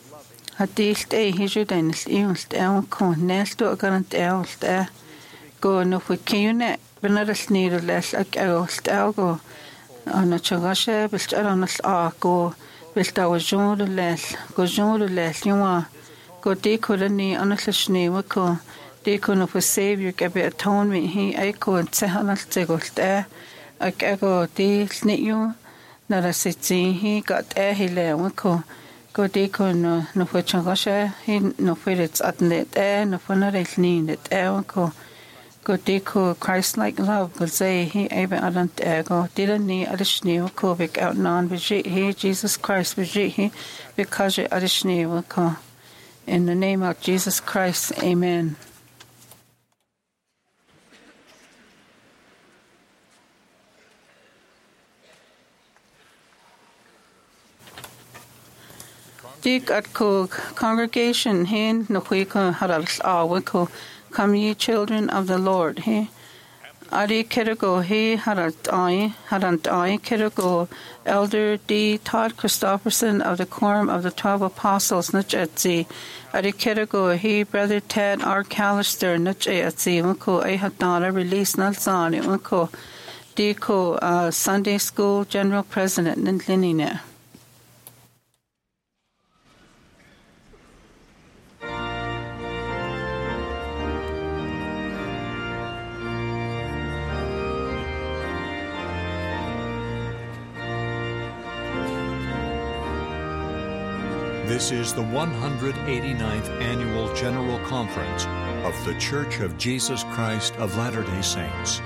Hadil stay he jo dan is in ste ko nesto garant el ste go no fu kine benar snir les ak agost algo ana chagashe bistaran a go bilta wajon les go jon les yuma go de kolani ana slishni wako de kono for savior gabe atonement he ai ko tsehana tsegosta ak ago de sniyu nara sitsi he got a hele wako go de kono no fu chagashe he no fu it's atnet e no fu na resni net e wako go deko Christ-like love go say he ebe alant ego dida ni adishni ko vik out non vijit he Jesus Christ vijit he because adishni ko in the name of Jesus Christ, amen. Dig at ko congregation hin no ko harals awe ko come ye children of the Lord he Ari Kirigo he harant I harant I Kirigo Elder D. Todd Christopherson of the Quorum of the Twelve Apostles Nuchetzi Ari Kirigo he Brother Ted R. Callister Nuchetzi Unko a hatana release Nalzani Unko Diko uh, Sunday School General President Nintlinine. This is the one hundred eighty-ninth Annual General Conference of The Church of Jesus Christ of Latter-day Saints.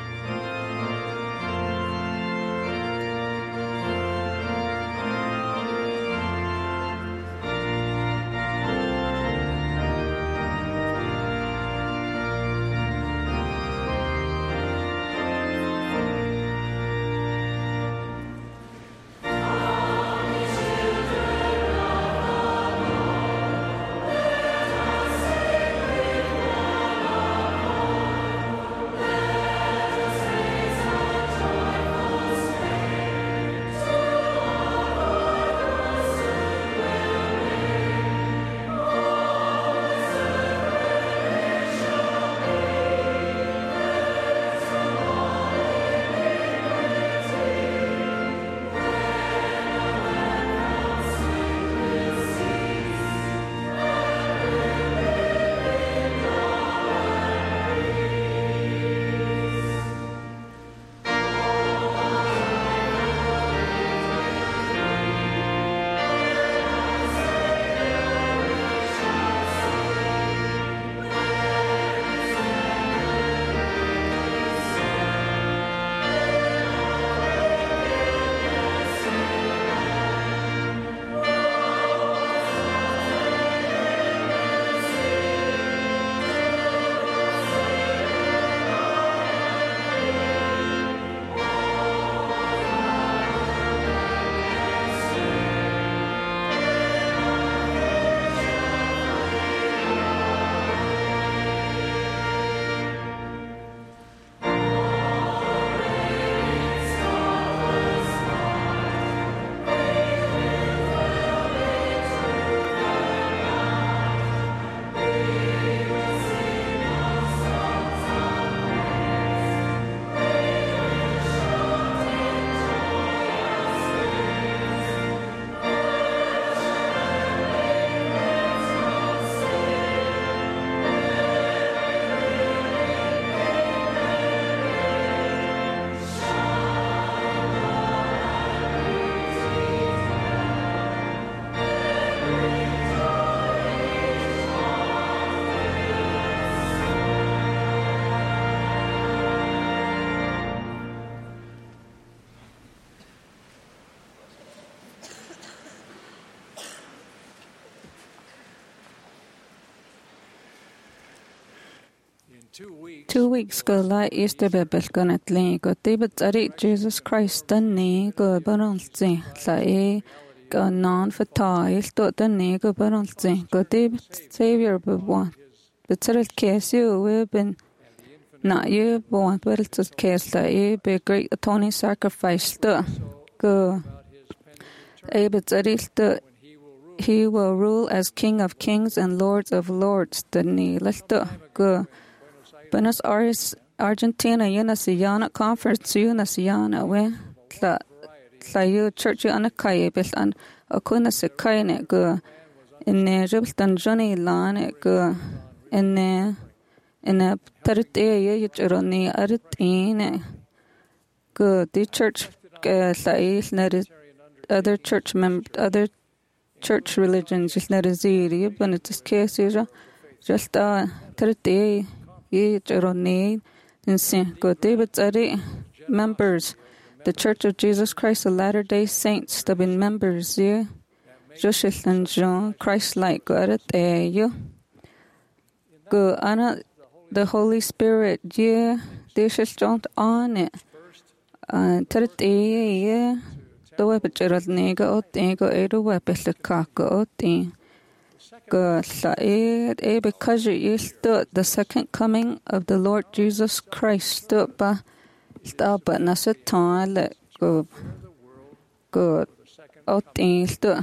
Two weeks ago, la Easter Bible gon at link go David Ari Jesus Christ the ne go baronzi la e go non for tail to the ne go baronzi go David Savior but one. The third case you we've been not you but one but it's a case la e be great atoning sacrifice to go David Ari the he will rule as King of Kings and Lords of Lords the ne let's go Buenos Aires, Argentina, Unasiana Conference, Unasiana, we la la you church anakai built an akuna sekaine go in ne jibstan Johnny lan go in ne in a thirty ye yuroni artine go the church la other church members other church religions just not as easy but it's case just uh thirty ye jeroni in Saint go David Ari members the Church of Jesus Christ of Latter-day Saints have been members ye Joshua and John Christ like go at you go Anna the Holy Spirit ye they just don't on it uh thirty ye the web jeroni go go edo web the kako thing Go said eh because you stood the second coming of the Lord Jesus Christ stood by stop but not a time let go go out in stood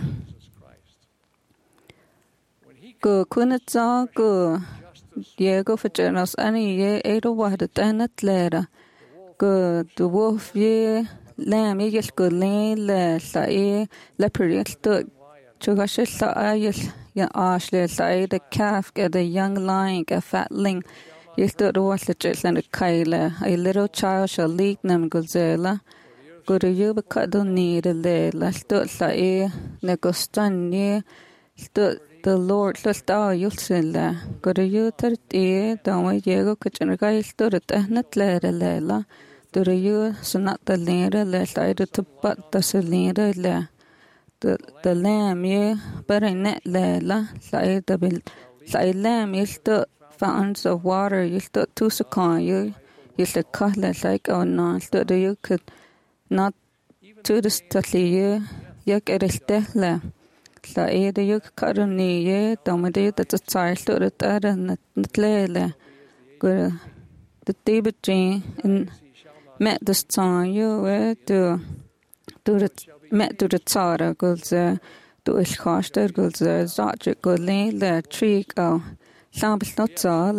go couldn't go Diego for generous any ye eight or what the net letter go the wolf ye lamb ye just go lane le say leopard stood Chugashis ya Ashley say the calf get a young lion a fatling. You stood was the church and the Kaila. A little child shall lead them gozella. Go to you but cut the need a little. Stood say negostan near stood the Lord lost all you'll sell. Go to you thirty down where Diego kitchen guy stood at the net letter lela. Do you so not the leader less I do to but the cylinder le. The the lamb ye but in net lela say the bill say lamb is the fountains of water you stood two second you you said cut like oh no stood you could not to the study you you get it le say the you cut on ye don't me that the child stood at that and net lela good the David Jane and met this time you were to do the met to the Tsara goes to his coster goes Zotch go lane the tree go samples not all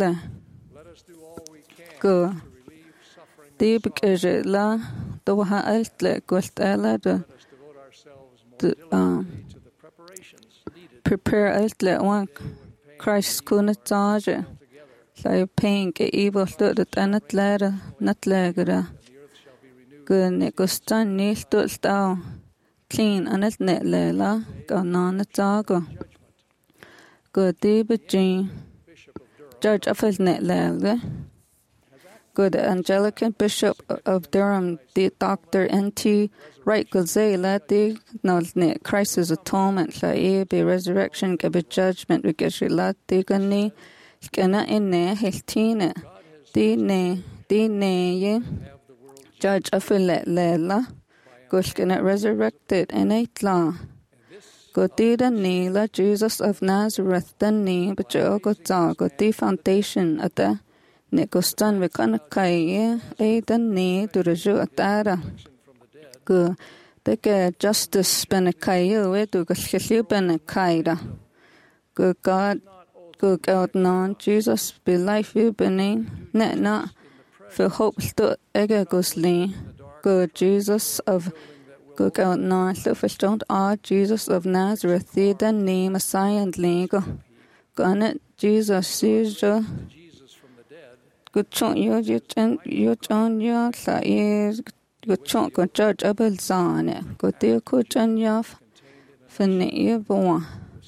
go deep is la the ha alt goes ella the um prepare alt one Christ kuna charge say pink evil stood at anat letter not legger go negostan nil to stau clean and it net lela go non a tago go David Jean Judge of his net lela go the Anglican Bishop of Durham the Doctor N T Wright go say let the no net Christ's atonement la e be resurrection ke be judgment we get la the gani skena in ne heltina the ne the ne ye Judge of let lela Gushkin resurrected in eight law. Goti the Nila, Jesus of Nazareth, the knee, but Jogota, got the foundation at the Nikostan Vikanakai, a the knee to the Jew at Dara. Go, the get justice Benakai, where to Gashki Benakaida. Good God, good God, non, Jesus be life you benin, net not for hope stood egagosly. Good Jesus of good out non selfish don't ah Jesus of Nazareth the the name Messiah and legal gun it Jesus sees you good chunk you you and you on your is good chunk good judge abel zane good dear coach and you finny you born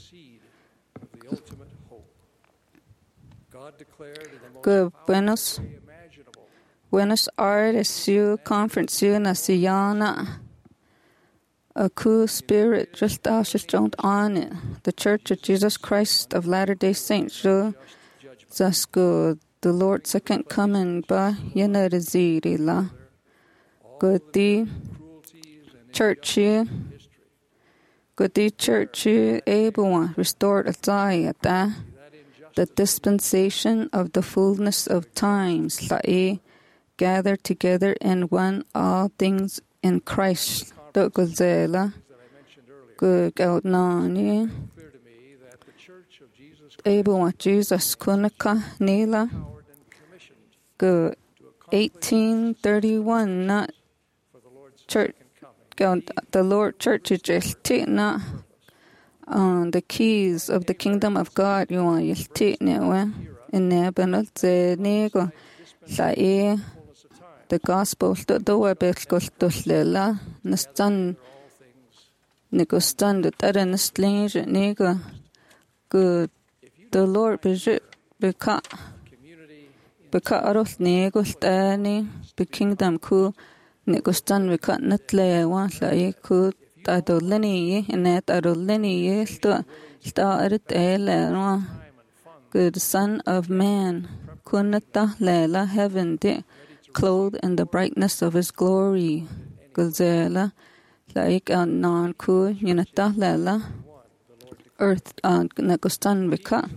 good buenos Buenos Aires, you conference, you Nasiana. A cool spirit just out, just don't on it. The Church of Jesus Christ of Latter-day Saints, you just good. the Lord's second coming ba yanareziri la. Good the church good the church able restored a tie at that. The dispensation of the fullness of times la e gather together in one all things in Christ. Do gulzela go out nani able what Jesus kunaka nila go eighteen thirty-one not church the Lord church is not on the keys of the kingdom of God you want you take now in there but not the nego la e the gospel to do a bit goes to lela nastan nego stand the terrain slinge nego good the Lord be beka beka aros nego stani the kingdom ku nego stand beka natle wa la e ku ta do leni ne ta do leni sto sta arit ele no good son of man kunata lela heaven de clothed in the brightness of his glory. Gulzela, like a non ku yunata lela, earth and negustan vika.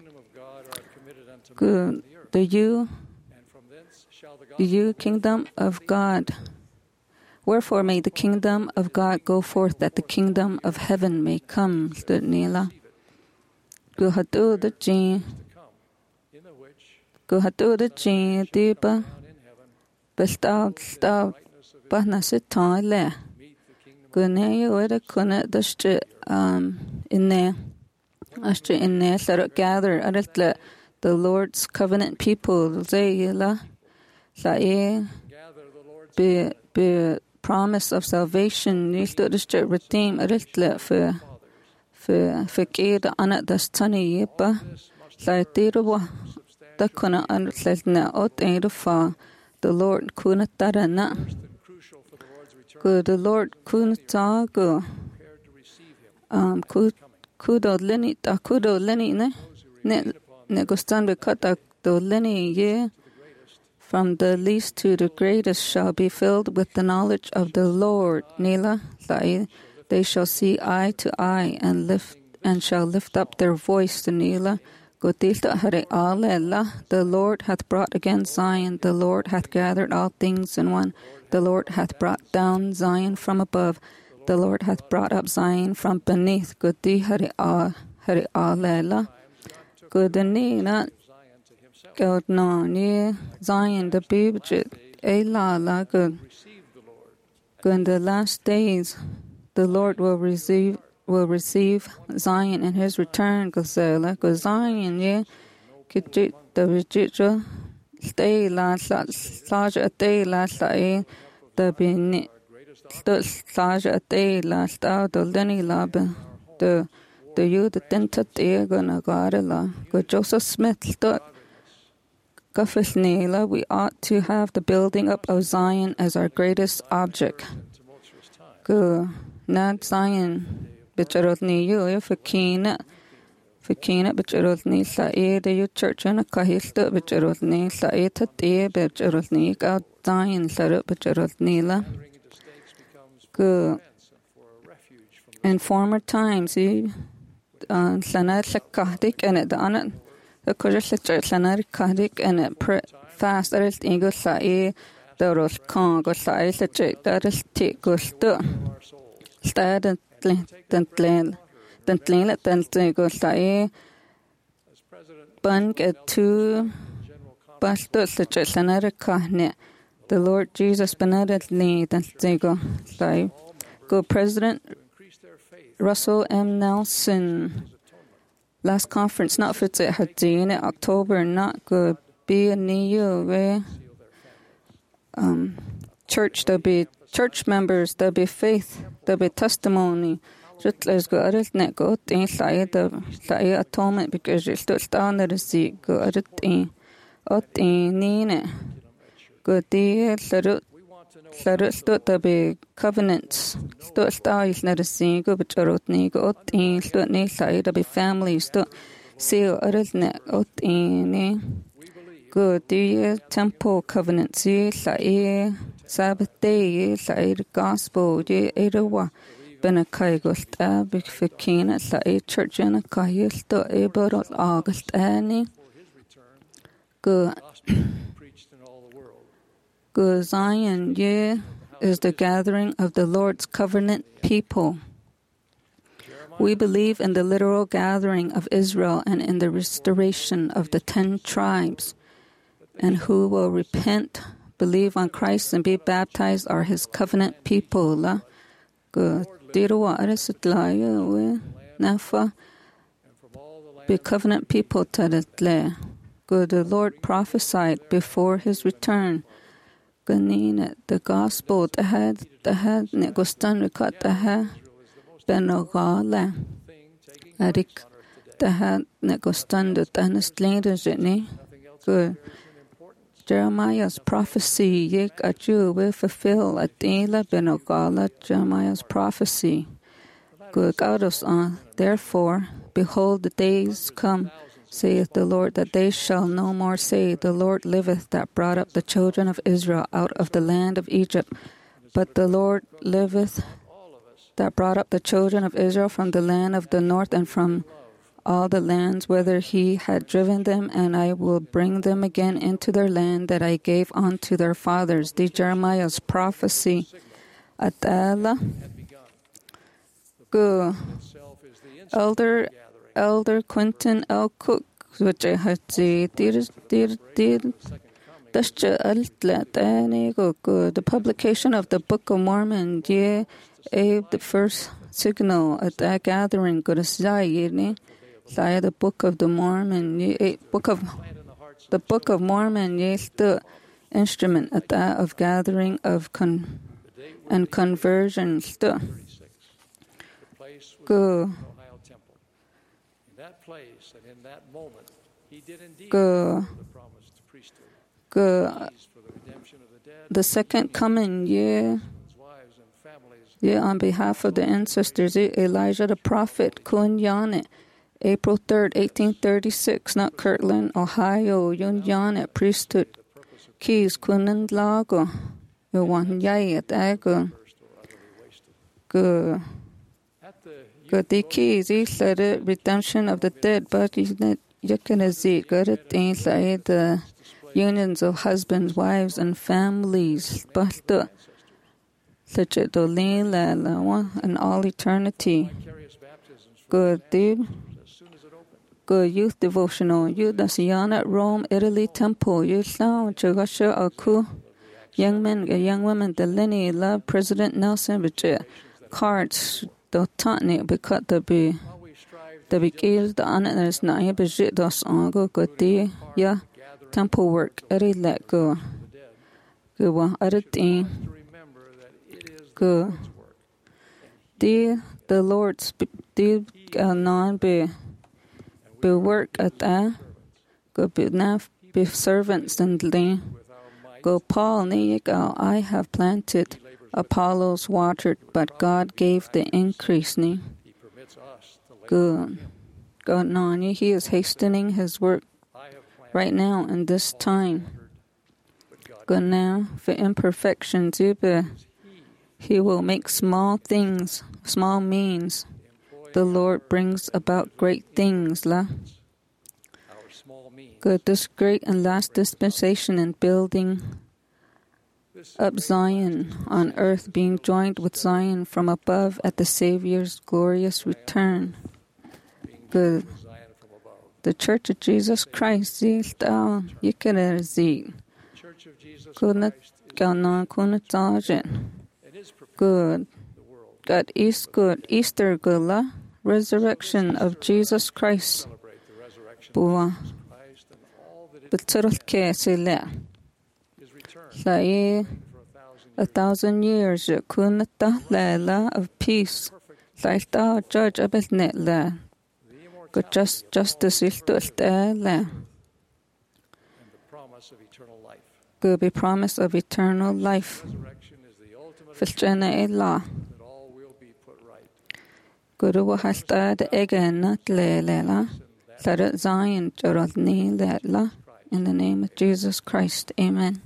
Good, the you, the you kingdom of God. Wherefore may the kingdom of God go forth, that the kingdom of heaven may come. Stood Nila. Guhatu the Jin. Guhatu the Jin, Diba. Bestad stad bahnasit le gune wada kuna dashte um inne ashte inne sar gather atle the Lord's covenant people zayla la e be be promise of salvation ni sto dashte redeem atle for for for kid ana dastani yepa la tiro da kuna anletna ot edo the Lord kunatarana. Good the Lord kunatago. Um kudo leni ta kudo leni ne ne negostan bekata do leni ye from the least to the greatest shall be filled with the knowledge of the Lord. Nila they shall see eye to eye and lift and shall lift up their voice to Nila. The Lord hath brought again Zion, the Lord hath gathered all things in one. The Lord hath brought down Zion from above, the Lord hath brought up Zion from beneath. Gudi hari a hari alela. Gudani na god no ni Zion the baby a la la good. In the last days, the Lord will receive. will receive Zion in his return, Gazela, go Zion, yeah, Kijit, the Vijitra, stay last, large a day last, the Bini, large a day last out, the Lenny Lab, the the youth, the Dentat Egan, Garela, go Joseph Smith, the Guffish Nila, we ought to have the building up of Zion as our greatest object. Go, not Zion. Bicharodni you fakina fakina bicharodni sa e the you church and a kahista bicharodni sa e tate bicharodni out Zion sarup bicharodni la go in former times he sanar sakahdik and it on the kojash sanar kahdik and it fast there is ego sa e the ros kong go sa e sach that is take go sto stad den tlen den tlen den tlen go sai ban get to pastor such as another kahne the Lord Jesus benedict ni den tlen go sai go President Russell M. Nelson last conference not for it had in October not go be a new way um church to be church members, there be faith, there be testimony. Just let's go at it, net go inside the say atonement because you stood down there to see go at it in at in nine. Go there, saru saru stood there be covenants. Stood stars let us see go but rot ni go at in stood ni side there be families stood seal at it net at in. Good the temple covenant see la Sabbath day la the gospel ye edawa benakai gult a big fikina la church in a kayil to eber August any good good Zion ye is the gathering of the Lord's covenant people. We believe in the literal gathering of Israel and in the restoration of the ten tribes. And who will repent, believe on Christ, and be baptized are his covenant people. La, good. Dirawa arisatlaya we nafa be covenant people tadatle. Good. The Lord prophesied before his return. Ganina the gospel tahad tahad negostan rikat tahad benogala. Arik tahad negostan the tanestlander jitni. Good. Jeremiah's prophecy yek aju will fulfill atila benogala Jeremiah's prophecy. Good out of on. Therefore, behold, the days come, saith the Lord, that they shall no more say, the Lord liveth that brought up the children of Israel out of the land of Egypt. But the Lord liveth that brought up the children of Israel from the land of the north and from all the lands whither he had driven them, and I will bring them again into their land that I gave unto their fathers. The Jeremiah's prophecy. Atala. Go. Elder Elder Quentin L. Cook, which I had said, dear, dear, dear, the publication of the Book of Mormon, yeah, the first signal at that gathering, good as the Book of the Mormon, Book of the Book of Mormon, yes, the instrument at that of gathering of con and conversion. Go. Place and in that moment he did indeed go, the promised priesthood. Go. The second coming, yeah, yeah, on behalf of the ancestors, Elijah the prophet, Kunyane, April third, eighteen thirty-six, not Kirtland, Ohio, Yunyane, priesthood, Keys, Kunan Lago, Yawan Yayat Ago, go. Good the keys, he said it, redemption of the dead, but you can see good at things like the unions of husbands, wives, and families, but the such a dolila and all eternity. Good deed. Good youth devotional. Youth Nasiana, Rome, Italy, Temple. Youth now, Chagasha, Aku. Young men, young women, the Lenny, love President Nelson, which cards. The tani because the be the be kills the honors na be jit dos ango goti ya temple work eri let go go wa arati go the the Lord's the non be be work at that go be naf be servants and the go Paul ni go I have planted, Apollos watered, but God gave the increase. Ni. Good. God, Nani, he is hastening his work right now in this time. Good now, for imperfections, he will make small things, small means. The Lord brings about great things. La. Good, this great and last dispensation in building up Zion on earth, being joined with Zion from above at the Savior's glorious return. Good. The Church of Jesus Christ, zil down, yikere zil. Kunat gana kunat zajen. Good. God is good. Easter gula, resurrection of Jesus Christ. Bua. Beturut ke sila. Lai a thousand years kunata la of peace. Lai ta judge abet net la. Good just justice is to la. Good be promise of eternal life. Filchana la. Good wa hasta the again not le la. Sarat Zion jorot ni la. In the name of Jesus Christ, amen.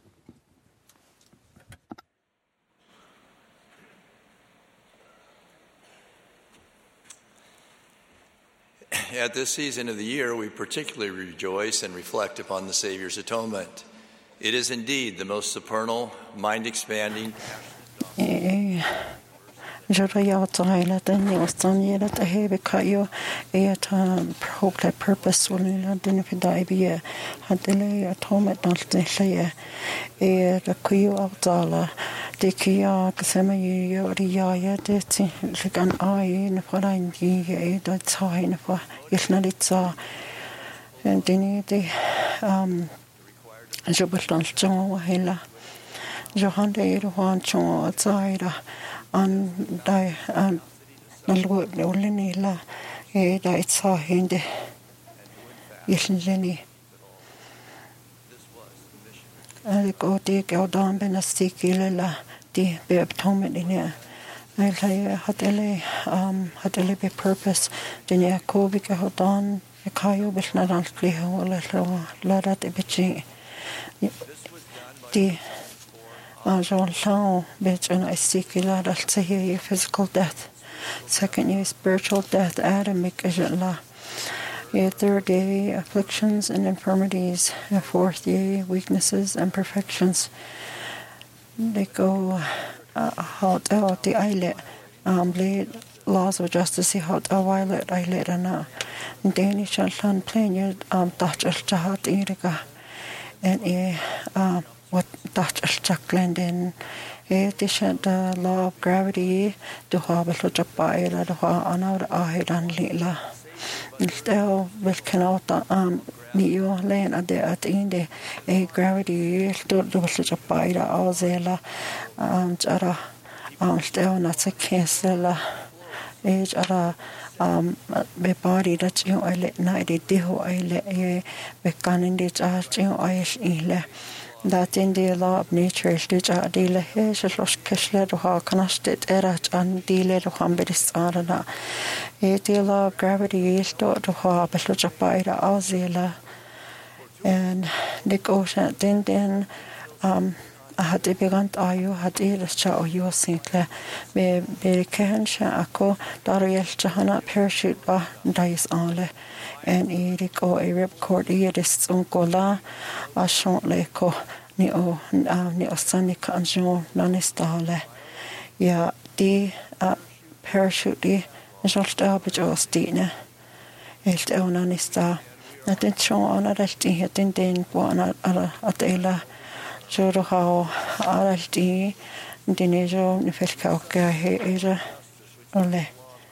At this season of the year, we particularly rejoice and reflect upon the Savior's atonement. It is indeed the most supernal, mind-expanding. Jurajataila Danielstan a heavy kayo at hope like purpose will identify had delay atonement not delay a kuyu outala dikia semi yaya deti like an eye in for ein ye that sign for isnalitza and dinity um jobustan chong hela johande rohan chong zaira an dai an nalgo olini la e dai sa hinde yesnjeni ali ko te ka dan benastikile la di be atonement in ya ai lai hatele um hatele be purpose dinya ko bi ka dan e kayo bisna dan kliho la la la te bichi di Ajol Lao, bitch, and I seek you, lad, I'll say here physical death. Second year, spiritual death, Adamic, Ajala. A third day, afflictions and infirmities. A fourth year, weaknesses and perfections. They go out out the islet, um, blade laws of justice, out a violet islet, and a Danish land plain, you um, touch a jahat iriga. And a, um, what Dutch Chuckland in it is the law of gravity to have a lot of fire that are on our eye and lila. Still, we cannot um Neo land at the at the end a gravity to do such a fire or zela um jara um still not a castle age ara um be body that you I let night the who I let a be canning the charge you I ile. That in the law of nature is the dealer here, so lost Kessler to her canasted erat and dealer to Hambedis Arana. A deal of gravity is taught to her, but such a spider Ausila. And the ocean then then um I had the bigant ayu had ears chow you sinclair. Be be cansha ako Dariel Jahana parachute ba dice alle. And Eric or a ripcord ears uncola a short leko ni o ni o sanik anjo nanistale. Ya di parachute just up at your stine. Helt onanista. Na den chon on at the den den one at ela. Joro how alti dinejo ni felka ka he era ole.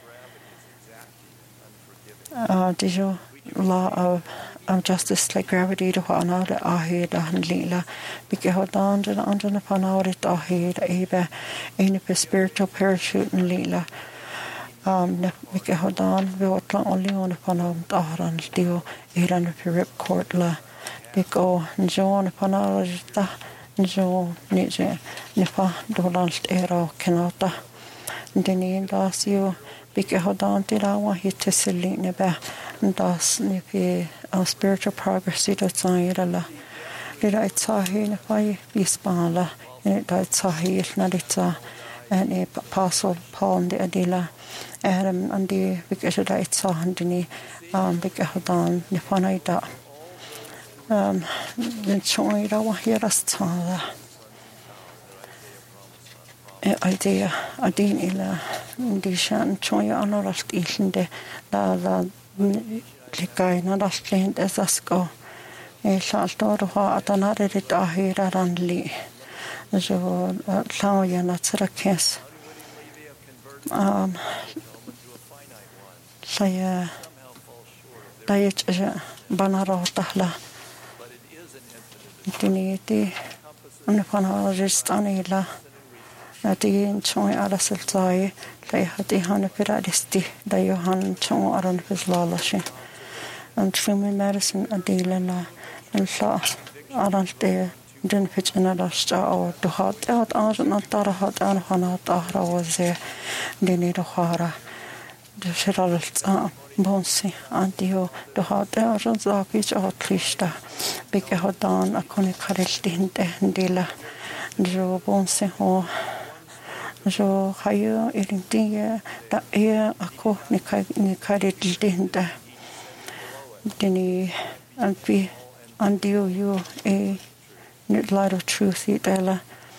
Ah dijo law of of justice like gravity to another ahead and lila because how down and under the panel it ahead eba in a spiritual parachute and lila um because how down we were only on the panel daran dio eran of rip court la because John panel ta jo nije nifa dolans era kanata deni dasio because how down did I want hit to selene ba das nifi our spiritual progress it tsayirala did I tsahi nifi bispala and it died tsahi nadita and a apostle Paul and the adila Adam and the because it died sahandini um because how down nifanaita um the choira wa hirastala idea adin ila dishan choya anorast ilinde la la likai na rastlent esasko e saltor ha atanare rit ahira ranli so laoya na trakes um saya dayet banaro tahla tiniti unfana restanila Nati choi ala seltai lai hati hana piradisti da yohan chong aran fislalashi and family medicine adila la and sa aran te den pitch in ala sta or to hot out an na tara hot an hana tahra waze deni do hara de shiral bonsi andio do hat er schon sag ich auch klista bike hodan akone kareltinte ndila jo bonsi ho jo hayo irintie da e ako ni kai ni kareltinte dini anpi andio you a light of truth itela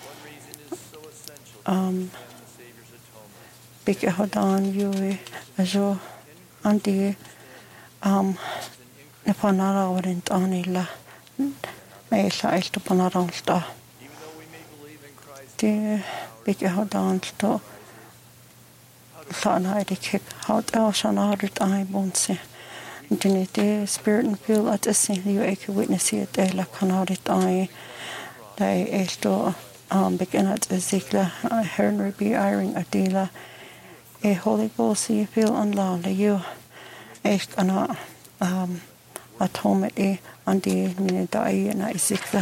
um bike hodan you ajo anti um ne panara orent anilla me shail to panara sta te bike hodan to sana dik haut er sana rit ai bonse dini te spirit and feel at the scene you ek witness it de la kanarit ai dai esto um begin at zikla Henry B. Eyring adila a Holy Ghost you feel unlovely you echt ana um atomet e andi mine dai na isikla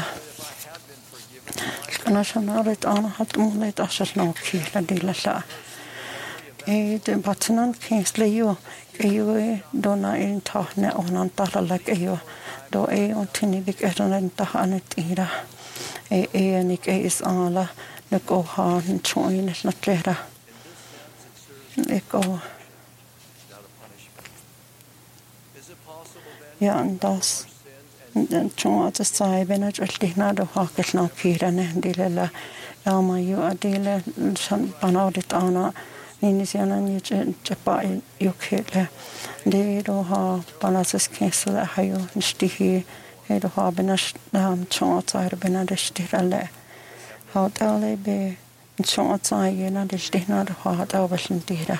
kana shanaret ana hat mulet asal no ki la dila la e den patnan kingsle you e you dona in tahne onan tala ke you do e on tini big eran tahanet ira e e nik e is ala ne go han choin na tlera e go ja und das den chon at sai benat altina do hakel na kira ne dilala ya ma yu adile san panaudit ana inisiana ni chepa yukele de do ha panases kesla hayo nstihi e do ha benas nam chon at sai benat stirale ha tale be chon at sai na de stina do ha ta vasintira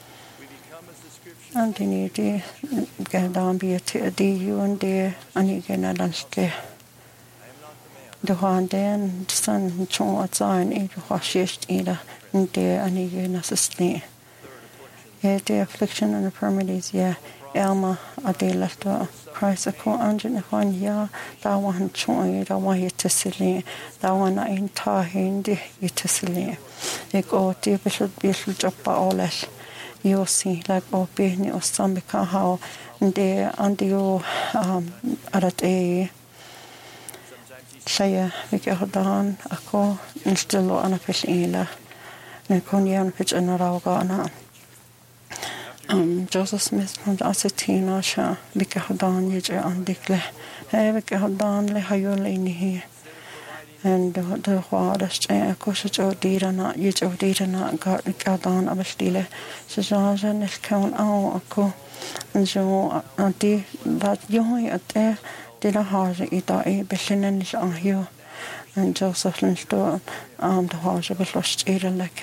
Antini di gadam biete di you and de ani genalanske de handen san chon atsain e do hashist ida de ani genasne e de affliction and infirmities yeah elma adela to Christ ko anjin hon ya da wan chon da wa yetisli da wan in ta hindi yetisli e go ti bisul bisul choppa oles you see like opi ni osambika how de andio um arate saya vikehodan ako instilo ana pesila ne konyan pitch anarauga ana um Joseph Smith from Asetina sha vikehodan yeje andikle he vikehodan le hayole ni and the hardest uh, koso dirana yich of dirana got gadan abstile so jajan is count au ako and so anti that yoy at there did a hard ita e beshinen is on you and Joseph Linsto um the hard of lost era like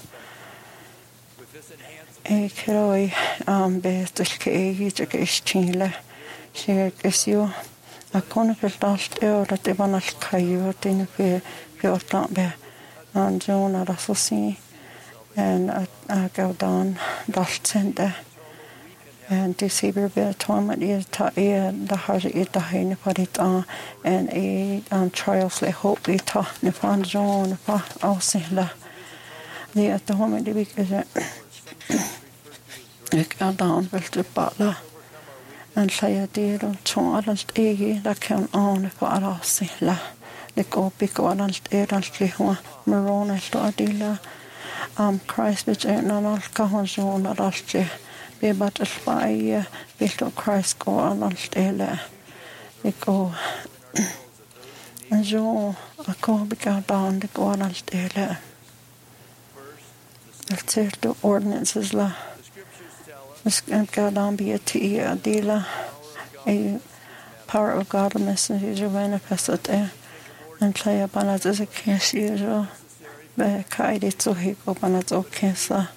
e kroi um bestel ke yich ke stile she is you a konfestast eura te vanal kayo tin pe pe ortambe an jona rasosi and a gaudan daltsende and to see be a time at is ta e the har e ta hine parit a and a um trials le hope le ta ne fan jon pa ausela the at the home de week is ek gaudan vel te pala and saya dir on chon alast egi la kan on for arasi la le ko piko alast eralt le ho marona sto adila um Christ which na al ka hon jon alast be bat spy be to Christ go alast ele le ko jo ako be ka down de go alast ele el certo ordinances la and God on be a tea adila a power of godliness and is manifested there and play upon it as a case usual be kaidi so he go upon it okay so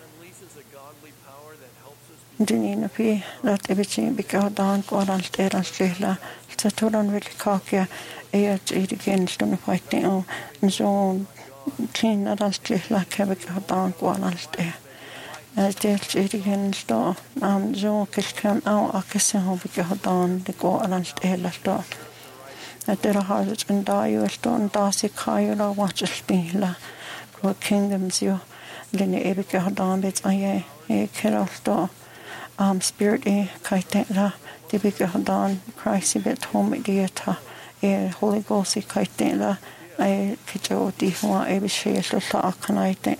dinina pi that everything be God on God on there and stela to turn really cocky e it again stone fighting on and so clean that as stela ke God on God on there as det igen står am jo kan au akse ho vi hodan det går alans hela står at der har det en dag jo står da se kai la watch spela for kingdoms jo den evige hodan det er e kero står um spirit e kaite la te bika hadan Christ bit home dieta e Holy Ghost kaite la ai kicho di hoa e bishe so sa kanaite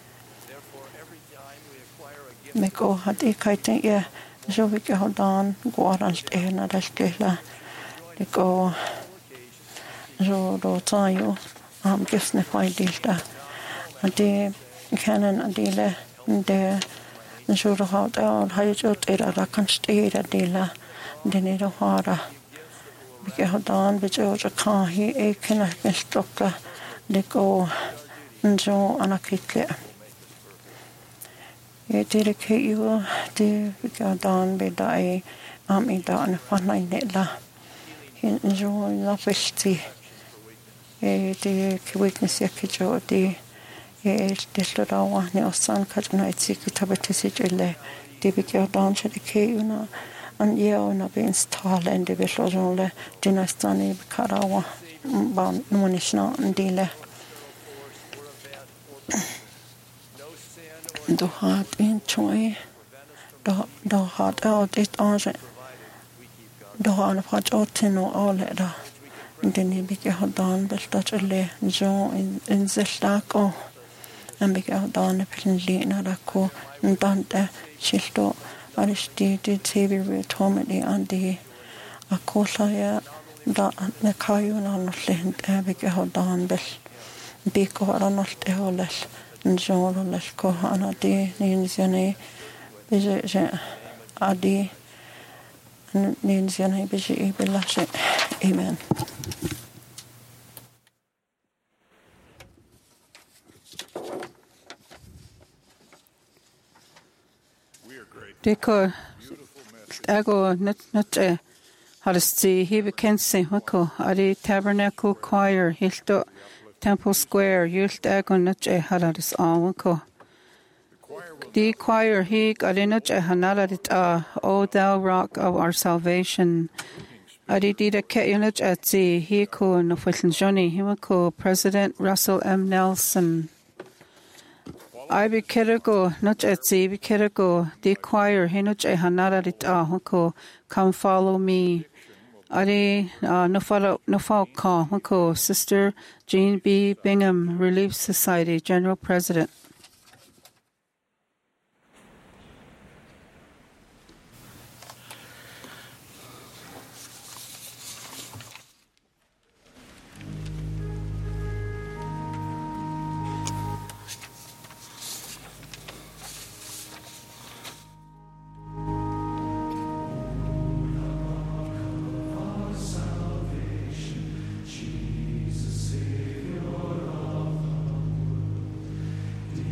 me ko hati kaite e jo bika hadan guaralt e na dastela de ko jo do tayo am gisne faidilta ade canon adile de jo do hat al hayot era la kanstera dela de ne do hara bike hadan bijo ja kahi e kena bestokka de ko jo anakike e dedicate you de bike hadan be dai am i da an fanai nela hin jo la festi e de witness yakjo de e de rawa ne osan kajna itsi kitabati jelle de bike hadan chade ke una an yeo na be install and de beslojole dinastani karawa ban numonishna ndile do hat in choi do do hat out it ange do han fat otino ole da ndeni bike hadan bestachelle jo in in zestako an bike hadan pinli na rako ndante shilto Aristi T V Tommy Andy a Kosaya da na Kayuna no lent ebike hodan bel biko ara no teholes njoro les ko anadi ninsiane bije je adi ninsiane bije ibelash amen. Deko ego nut nut eh halisti he bekense wako ari tabernacle choir hilto Temple Square yult ego nut eh haladis on wako the choir he ari nut eh hanaladit ah O thou rock of our salvation ari dida ke unit at the he ko no fulton Johnny he wako President Russell M. Nelson I be kirigo not at sea be kirigo the choir he not a hanara it ahoko come follow me Ari uh, no follow no fall call hoko Sister Jean B. Bingham Relief Society General President. Jesus, Savior of the world.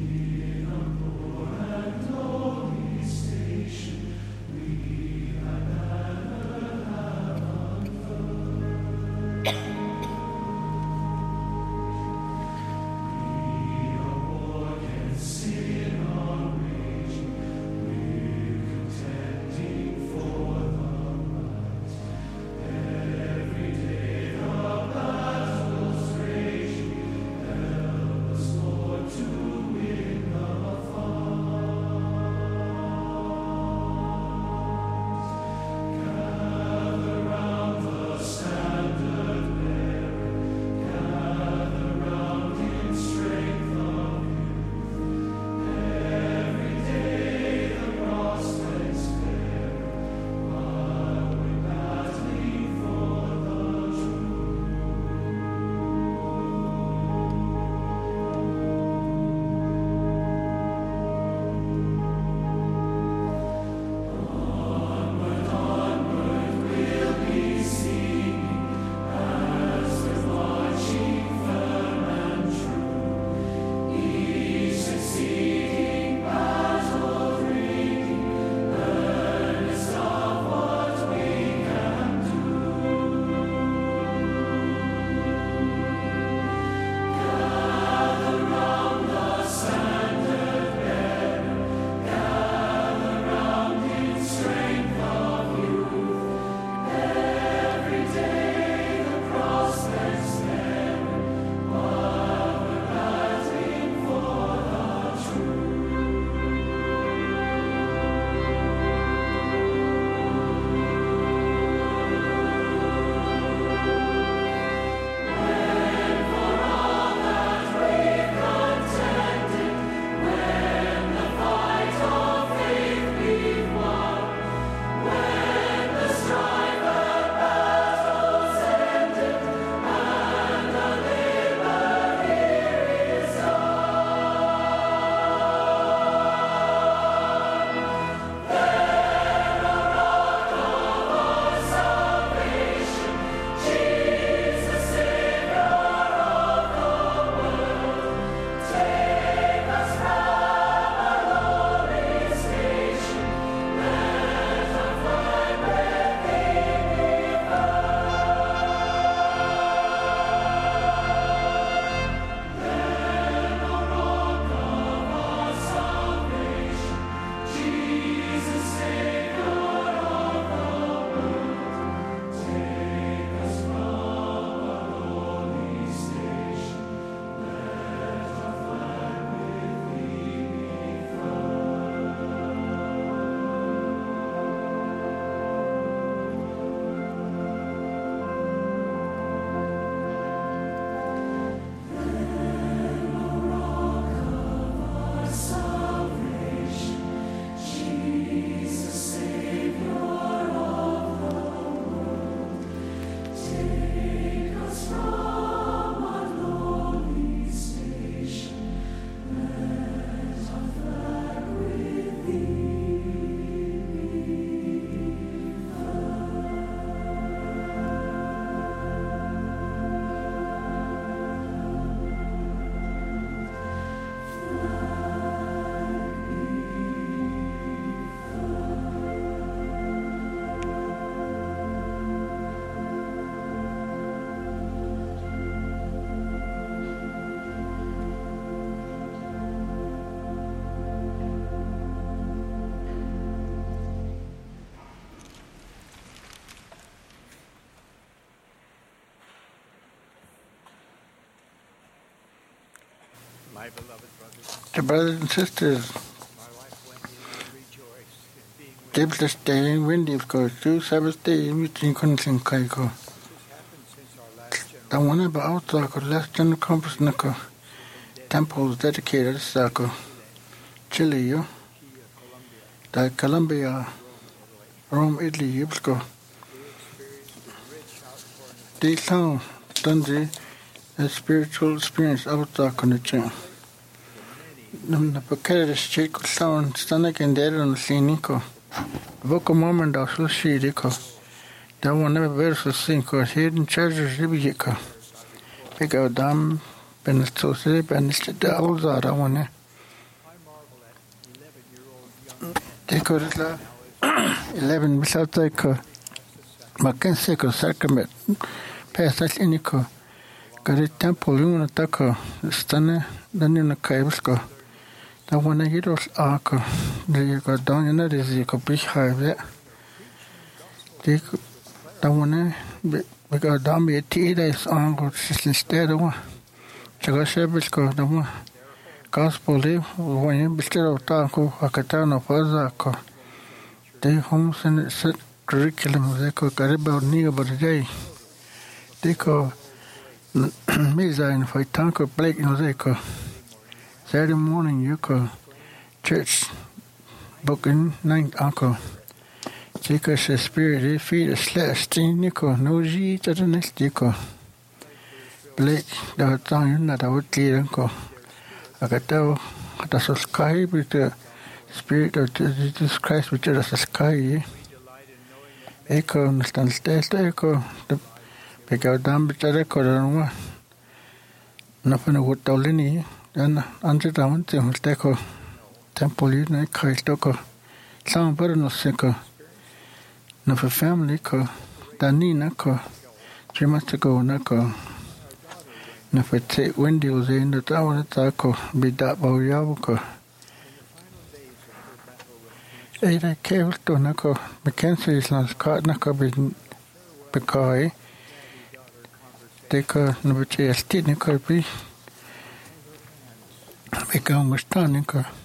The brothers and sisters, Dibbles Day, Windy, of course, two Sabbath Day, meeting Kunsin Kaiko. The one about Sako, less than the compass Nako. Temples dedicated to Sako. Chile, yo. The Columbia, Rome, Italy, Yubsko. These sound, Dundee, a spiritual experience of Sako Nichon. The Pocketed Chico sound, Stanek and Dead on the Sinico. Book of Mormon, Doctor Shidiko. That one never versus cinco, hidden treasures, Ribico. Pick out dam, Benestosi, Benested, the Ozar, I want it. Take out eleven without Taiko. Mackenzie, Sacrament, Passage Inico. Got a temple, you want to taco, Stunner, then in the Cabesco. The one I get was Arco. There you go down in the Zico Big Hive there. The one I got down by a tea days on got instead of one. Chagosebisco, the one gospel live when you bestow of Taco, Acatano, Fazaco. They homes and its curriculum, they could get about near about a day. They call Mesa and fight Tanko Blake in they call. Saturday morning, you call church booking ninth uncle. Take us a spirit, feed a slash, Nico, no G to the next Dico. Blake, the time that I would clear uncle. I got tell that's a sky with the spirit of Jesus Christ, which is a sky. Echo, understand, stay, stay, echo. The big out down, but I call it nothing would tell any. Then under the one thing was deco temple in a kaitoko. Some burden sicker. No for family co. Danina co. Three months ago, Nako. No for take windows in the tower at Taco. Be that bow yabuko. Eight I came to Nako. Mackenzie is not caught Nako be Pekoi. Take a number three, a steed Niko be. Become a stunning.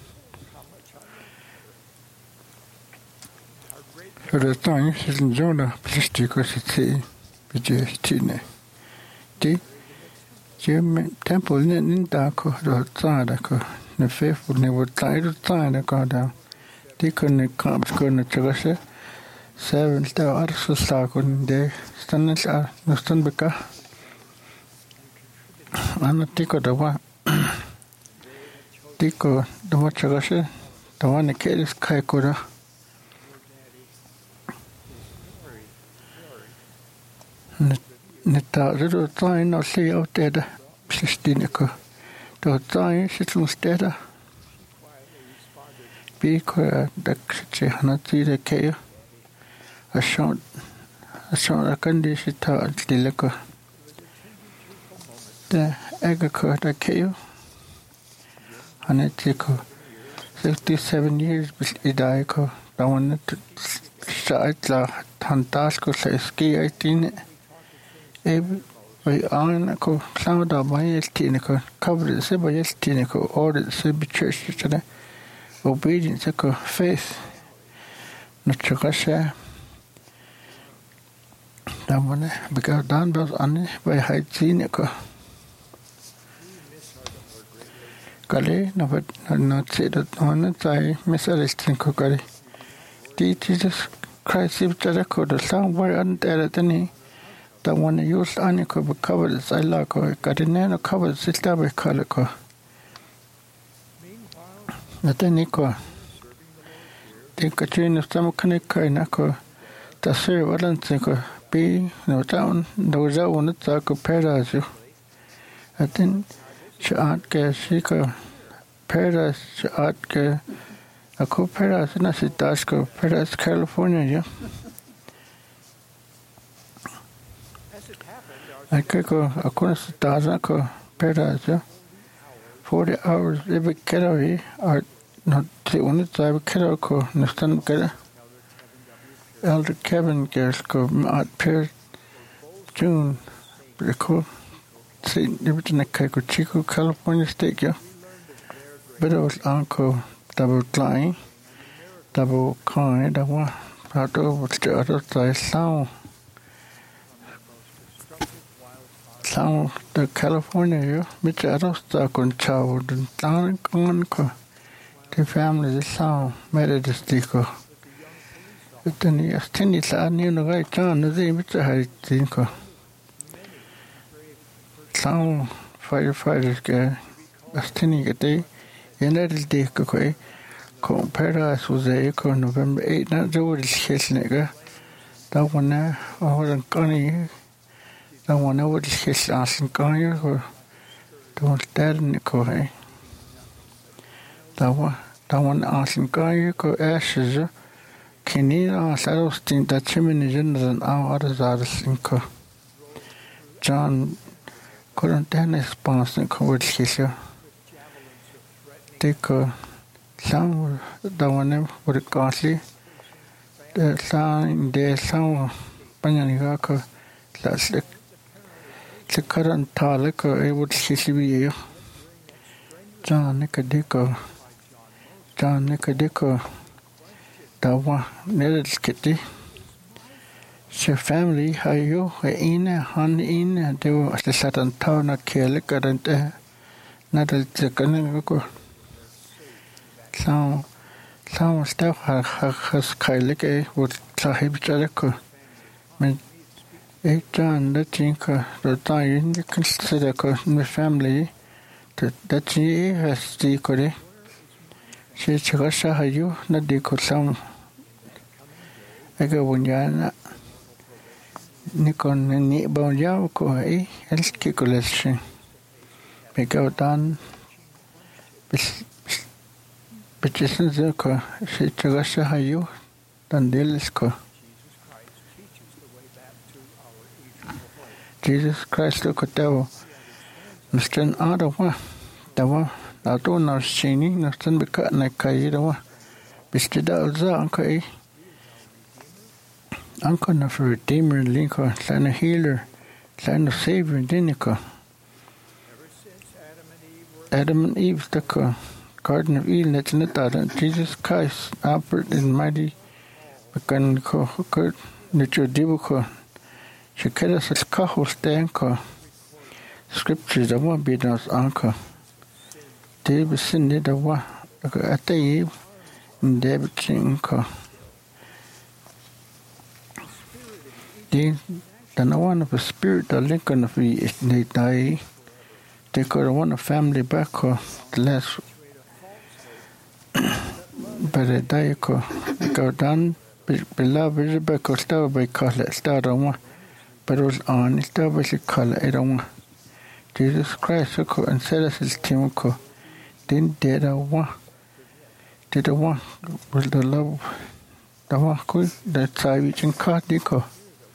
For the time, she's in Jonah, plastic was at sea, with J S T. D. Jim Temple in Daco, the Tzadako, the faithful never tied to Tzadako down. They couldn't come to the Chagasa. Seven star artists stock on the standards are no Stanbeka. I'm not take the one. Tico, the Machagasa, the one that carries Kaikura. Netta little time or see out there, Plistinico. The time sits instead. Because the Hanati the Kaya. A short, a short, a condition to Dilico. The Agaco, the Kaya. And it took fifty-seven years Idaico. I wanted to start the Tantasco ski eighteen. Every on co cloud of my Estinico, covered the Siba Estinico, ordered the Siba church to the obedience of faith. Not Chakasha. That one because down was on by Hygienico. Kali, no, but not say that one at I misunderstand cookery. The Jesus Christ, if Jericho, the sound were under the the one used Aniko be covered as I like, Cardinano covered Sister Calico. Natanico. The Katrina of Samacanica in Ako, the Sir Valentinco, be no town, there was that one that's like a paradise. I think. Sha'at Shika Paradise Sha'at a co Paradise Nasi Dasco Paradise California. I could go a corner Dazaco Paradise. Forty hours every calorie are not the only time Calico Nastan Gala. Elder Kevin Gersko at Pier June. Pretty cool. Saint Liberty Chico, California State, yeah. but it was uncle double flying, double kind, that one, how to was the other side sound. Sound the California, which other stuck on child and down and gone. The family, the sound, married the sticker. Then he has ten years old, you know, right, John, the same, which I had think. Sound firefighters get a stinning a day, and that is day, okay. Paradise was a echo November eighth, not the word is his nigger. That one there, I wasn't gunny. That one there was his asking gunny, or don't dead in the core. That one, that one asking gunny, go ashes. Can you ask I don't think that chimney in an hour as I think. John couldn't then response and covered his. Take a sound the one with a costly. The sound there sound Banyanigaka. That's the the current talic or able to see John Nicodico. John Nicodico. The one little kitty. She family, how you, in a hun in, they were the Saturn town at Kelly, current, not a second. Some, some stuff has Kailike would Sahib Jericho. Eight John, the tinker, the time you consider my family, that she has the Kore. She Chagasa, how you, not the Kosam. I go when you're Nikon ni bonja ko ai el kikolation because dan bis bichisen zeko she chagasa hayu dan delisko Jesus Christ ko tawo misten adawa tawa dato na shini na stan bika na kai dawa bistida alza ankai Uncle of a Redeemer, Lincoln, Son of Healer, Son of Savior, Dinica. Adam and Eve, the Garden of Eden, that's not that. Jesus Christ, Albert and Mighty, Mechanical, Hooker, Nature Dibuco, Shakadas as Caho Stanko. Scriptures, I won't be those uncle. David Cindy, the one, at the Eve, and David Chinko. Then I want of a spirit, the Lincoln of the they die. They could have won a family back or the last. But they die, go down, beloved Rebecca, star by color, star on one. But it was on, it's star by color, I don't want. Jesus Christ, and said us his Timoko. Then did a one. Did a one with the love. The one could, that's I reach and caught Nico.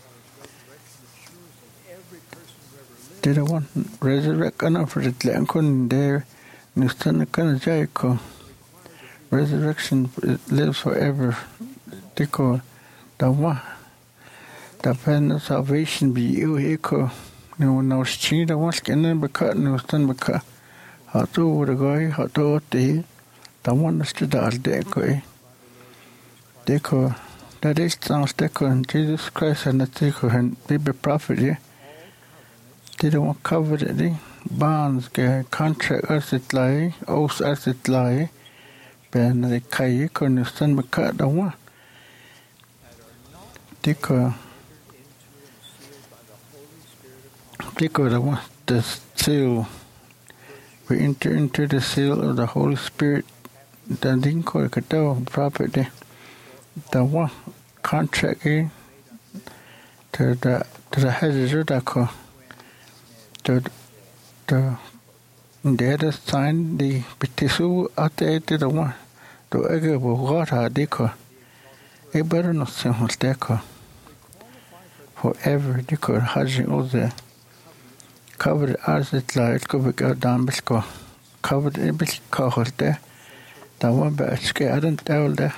Did I want resurrect enough for the Lancon there? Nustan kind Jericho. Resurrection lives forever. Dico, the one. The plan of salvation be you, Echo. No, no, she, the one skin but cut, no stand but cut. How to would a guy, how to the the one that's the dal deco. Deco, that is sounds deco, and Jesus Christ and the deco, and baby prophet, yeah. They don't want covered it, bonds, get contract as it lie, oaths as it lie, ben the kayak on the sun but cut the one. Dico, Dico, the one, the seal. We enter into the seal of the Holy Spirit, the Dinko, the property, the one contract to the to the Hazardako. The the the other sign the petisu at the one to ege water deco a better not simple deco forever deco has all the covered as it like go back down bisco covered a bit covered there that one but scared and tell there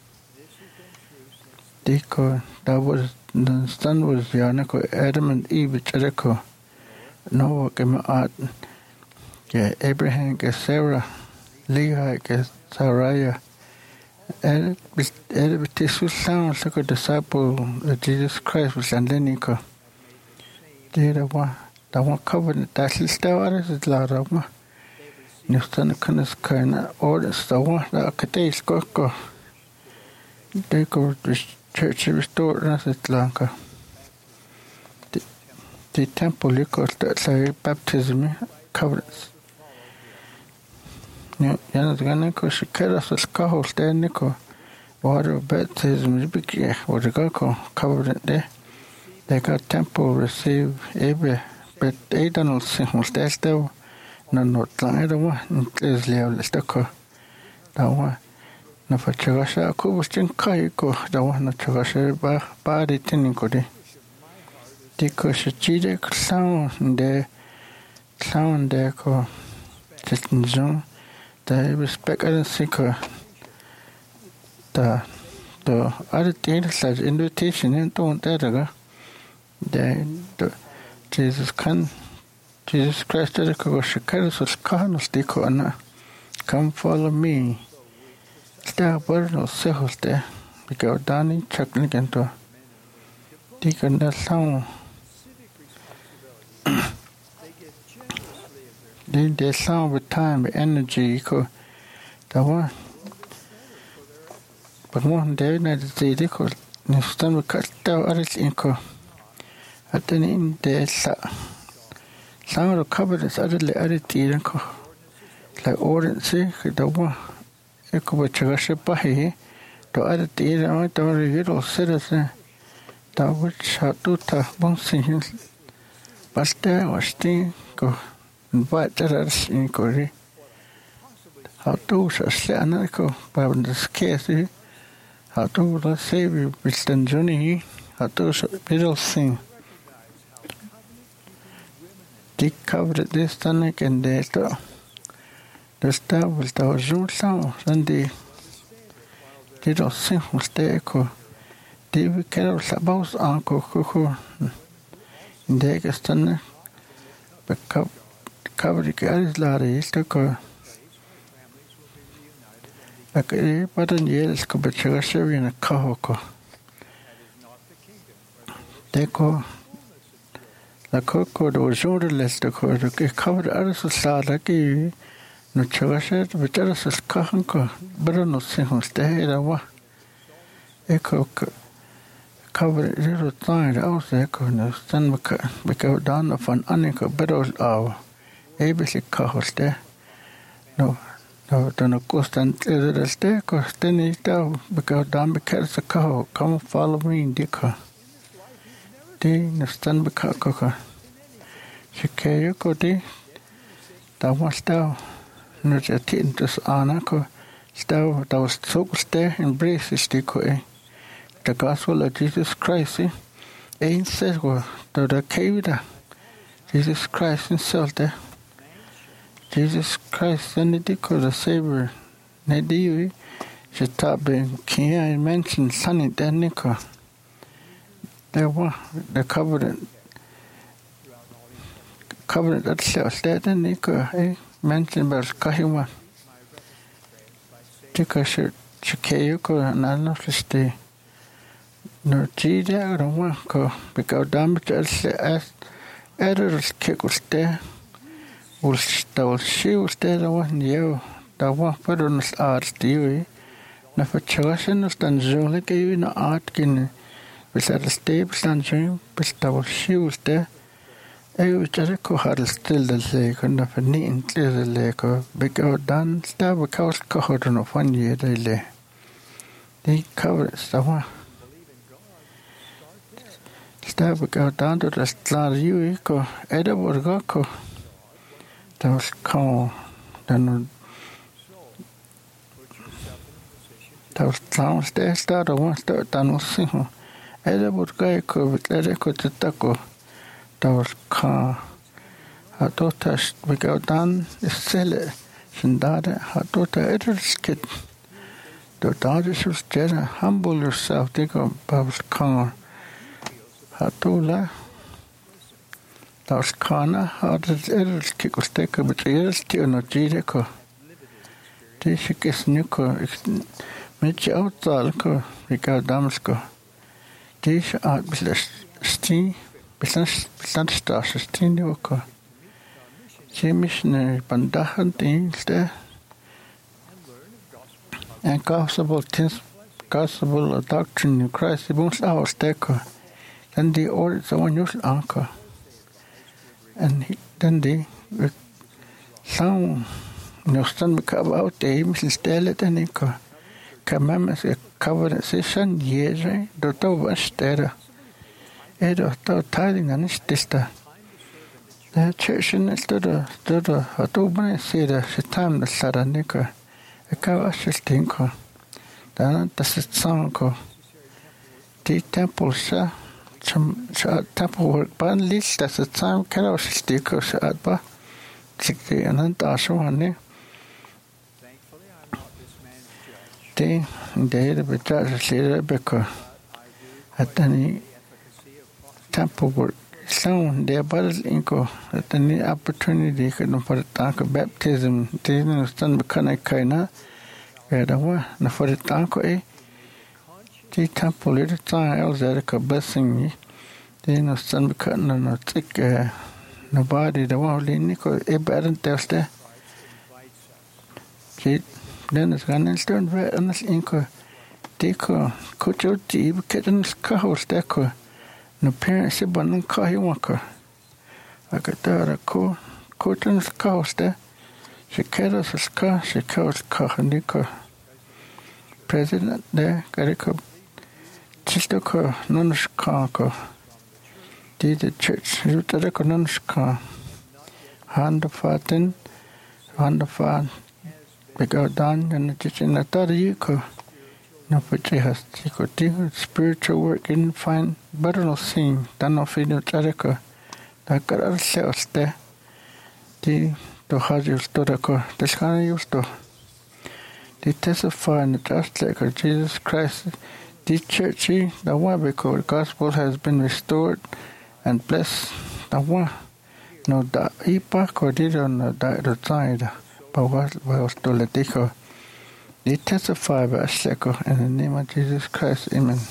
deco that was the sun was Yanako Adam and Eve Jericho. No, came out. Yeah, Abraham, get Sarah, Lehi ke Saraya. Er er betisul sound like a disciple of Jesus Christ was and then ko. Dira wa da wa covenant that is the what is la rama. Nustan kanas kana or sta wa da kates ko ko. They go the church restored us at Lanka. The, the temple you call the baptism covenants. Ja, det kan ikke skille sig skahol der niko. Water baptism is big yeah. What the go covered it there. They got temple receive every but they don't see who's there still. No not lang the one is level stuck. Da wa na fa chagasha ko bustin kai ko da wa na chagasha ba ba de tin ko de. Tiko shchide sound de sound de ko just the respect and seeker the the other things such invitation and don't that the the Jesus can Jesus Christ the ko shikar so kan stiko ana come follow me sta burno se hoste because dani chakni kento tikan da sound Then they sound with time, with energy, ko the one. But one day, not the day, ko nistan we cut down others in ko. At the end, they sa sound of covered as other like other tea, ko like orange, the one. Eko ba chagasha pahi, the other tea, the one that was a little citizen. That would shout to the bouncing. But there was thing, ko. But that's in Korea. How to say another but in this case, how to save you with the journey, how to middle thing. They covered this tonic and they thought the star was the Zoom sound, and they didn't sing was there. They were careless about Uncle Cuckoo. In the Gaston, but covered the lari stuck a button yells could be chasser in a kahoko. Deco la coco was orderless the court covered others of Sadaki, no chasser, but others of Kahanko, but no singles the head of what echo covered little time out there could no stand because down of an unequal better hour. Ebisi kahoste. No, no, no constant is there, cause then it's down because down because the cow come follow me in Dika. They no stand because coca. She carry go de. That was down. No, just tin to Anako. Stow, that was so stay and brace is the The gospel of Jesus Christ, eh? Ain't says what to the cave there. Jesus Christ himself there. Jesus Christ, and the Dico, the Savior, Nediwi, she thought being King, I mentioned Sunny Danico. There were the covenant, covenant that sells that, and Nico, eh, mentioned about Kahima. Tika Chikayuko, and I noticed the no Gida or Wako, because damage as editors kick was there. Was the she was there the one you the one put on the art theory. Na for chosen was done Zuli gave you no art kin with at the stable stand dream, but the she was there. I was just a cohort still the lake and of a neat and clear the lake or big out done stab a cow's cohort on of one year they lay. They covered the one. Stab a cow down to the star you echo Edward Goko. That was called then that was sounds there started one start done was single. Edward Gako with Edeko to Taco. That was called I thought that we go down the cellar. Sindada, I thought that Edward's kid. The daughter was dead. Humble yourself, they go Bab's called. I told her. That was Kana, how did Edward's kick was taken, but the ears still not Jideko. Det er ikke snukker. Mye avtale ko ikke damsko. Det er ikke at sti, bestand stas sti nivå. Det er missionary bandahan det and gospel things gospel of doctrine of Christ the most our steko. Then the order the one use anchor. And he, then the sound no stand about the misl stelle den ikke. Kamammas cover session years do to was there. Edo to tiding and stista. The church in the studio studio atubne sida shitam the saranika. A kawashinko. Then the sanko. The temple sha temple work ban list as a time kawashiko shatba. Sikti anantasho the day the church leader because at any temple work sound their bodies inco at any opportunity could for the tank of baptism didn't stand because I kind where the one for the tank eh the temple little time else that a blessing they no stand because no thick nobody the one nico a better test there then it's gonna start very honest inco deco coach the kittens cows deco no parents ban kai waka akatara ko coachens cows there she cares as ka she cows ka nico president there gariko chistoko nonska did the church rutadeko nonska hand faten hand fan because done and it's in a third year no but has spiritual work didn't find better no seeing than no feeling charaka that got ourselves there the to have you storako this kind of used to they testify in the church like Jesus Christ the church the one because the gospel has been restored and blessed the one no that ipa or did on the side. But what was to let go? They testify by Sheko in the name of Jesus Christ. Amen.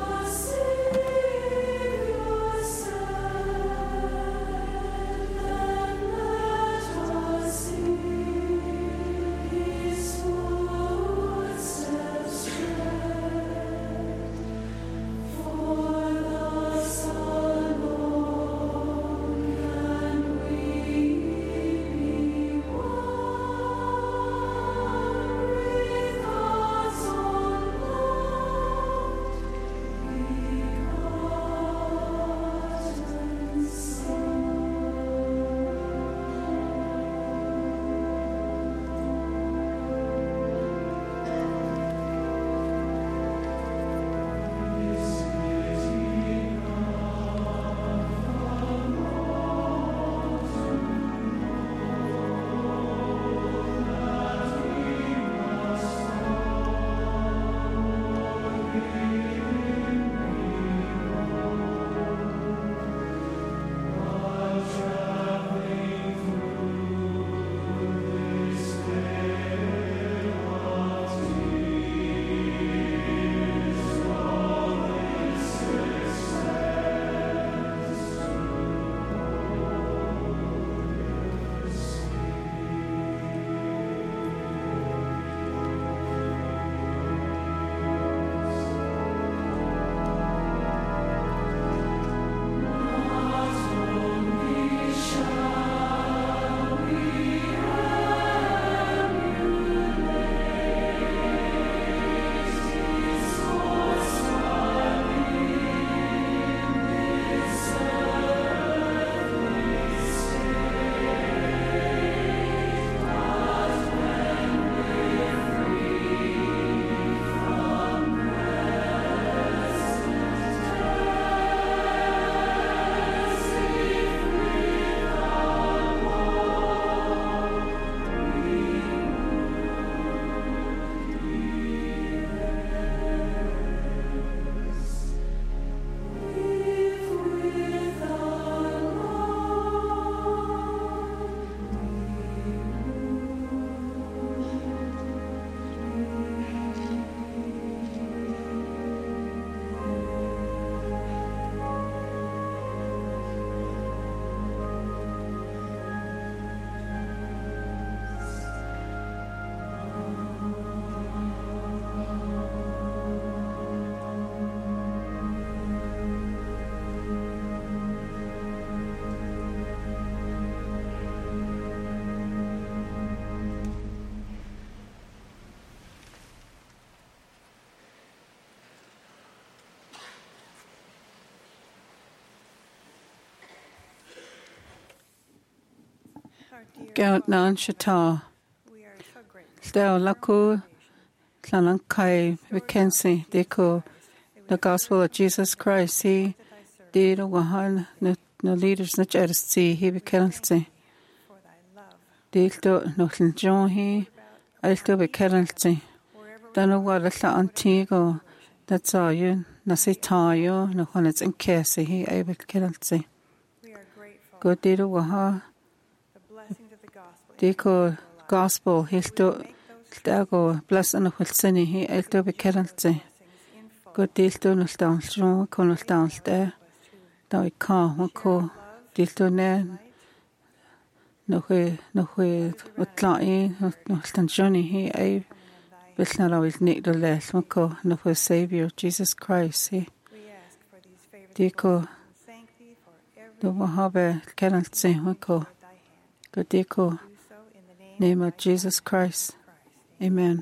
Savior, Gaunt nan shata. Stell laku tlanankai vacancy deko the gospel of Jesus Christ. He did a wahan no leaders not just see he be penalty. Dilto no John he alto be penalty. Don't know what the antigo that's all you nasitayo no one it's in case he able penalty. Good did a waha. Deko gospel hilto dago bless and wilsini he alto be penalty. Good dilto no down strong con down there. Da I can't wako dilto ne no way no way what lai no stand Johnny he I wish not always need the less wako no way Savior Jesus Christ he deko the wahabe cannot say wako good deko name of Jesus Christ amen.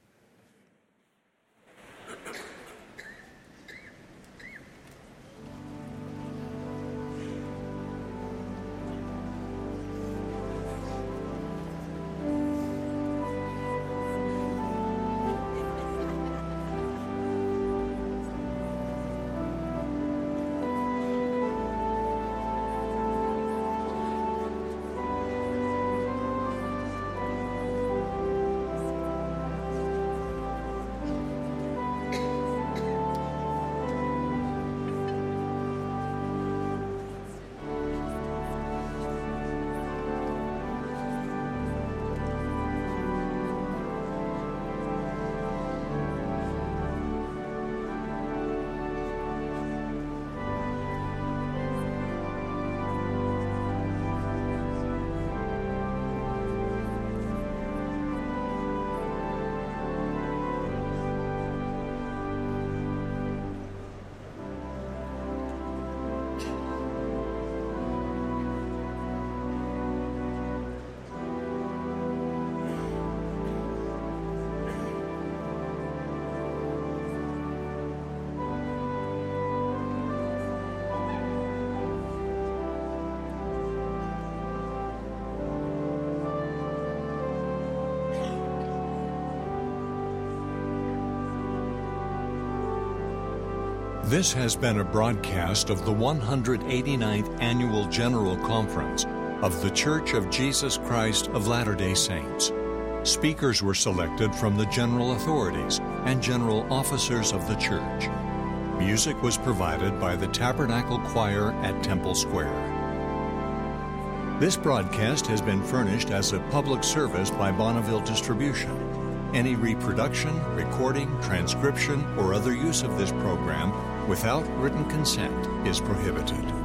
This has been a broadcast of the one hundred eighty-ninth Annual General Conference of The Church of Jesus Christ of Latter-day Saints. Speakers were selected from the general authorities and general officers of the church. Music was provided by the Tabernacle Choir at Temple Square. This broadcast has been furnished as a public service by Bonneville Distribution. Any reproduction, recording, transcription, or other use of this program without written consent is prohibited.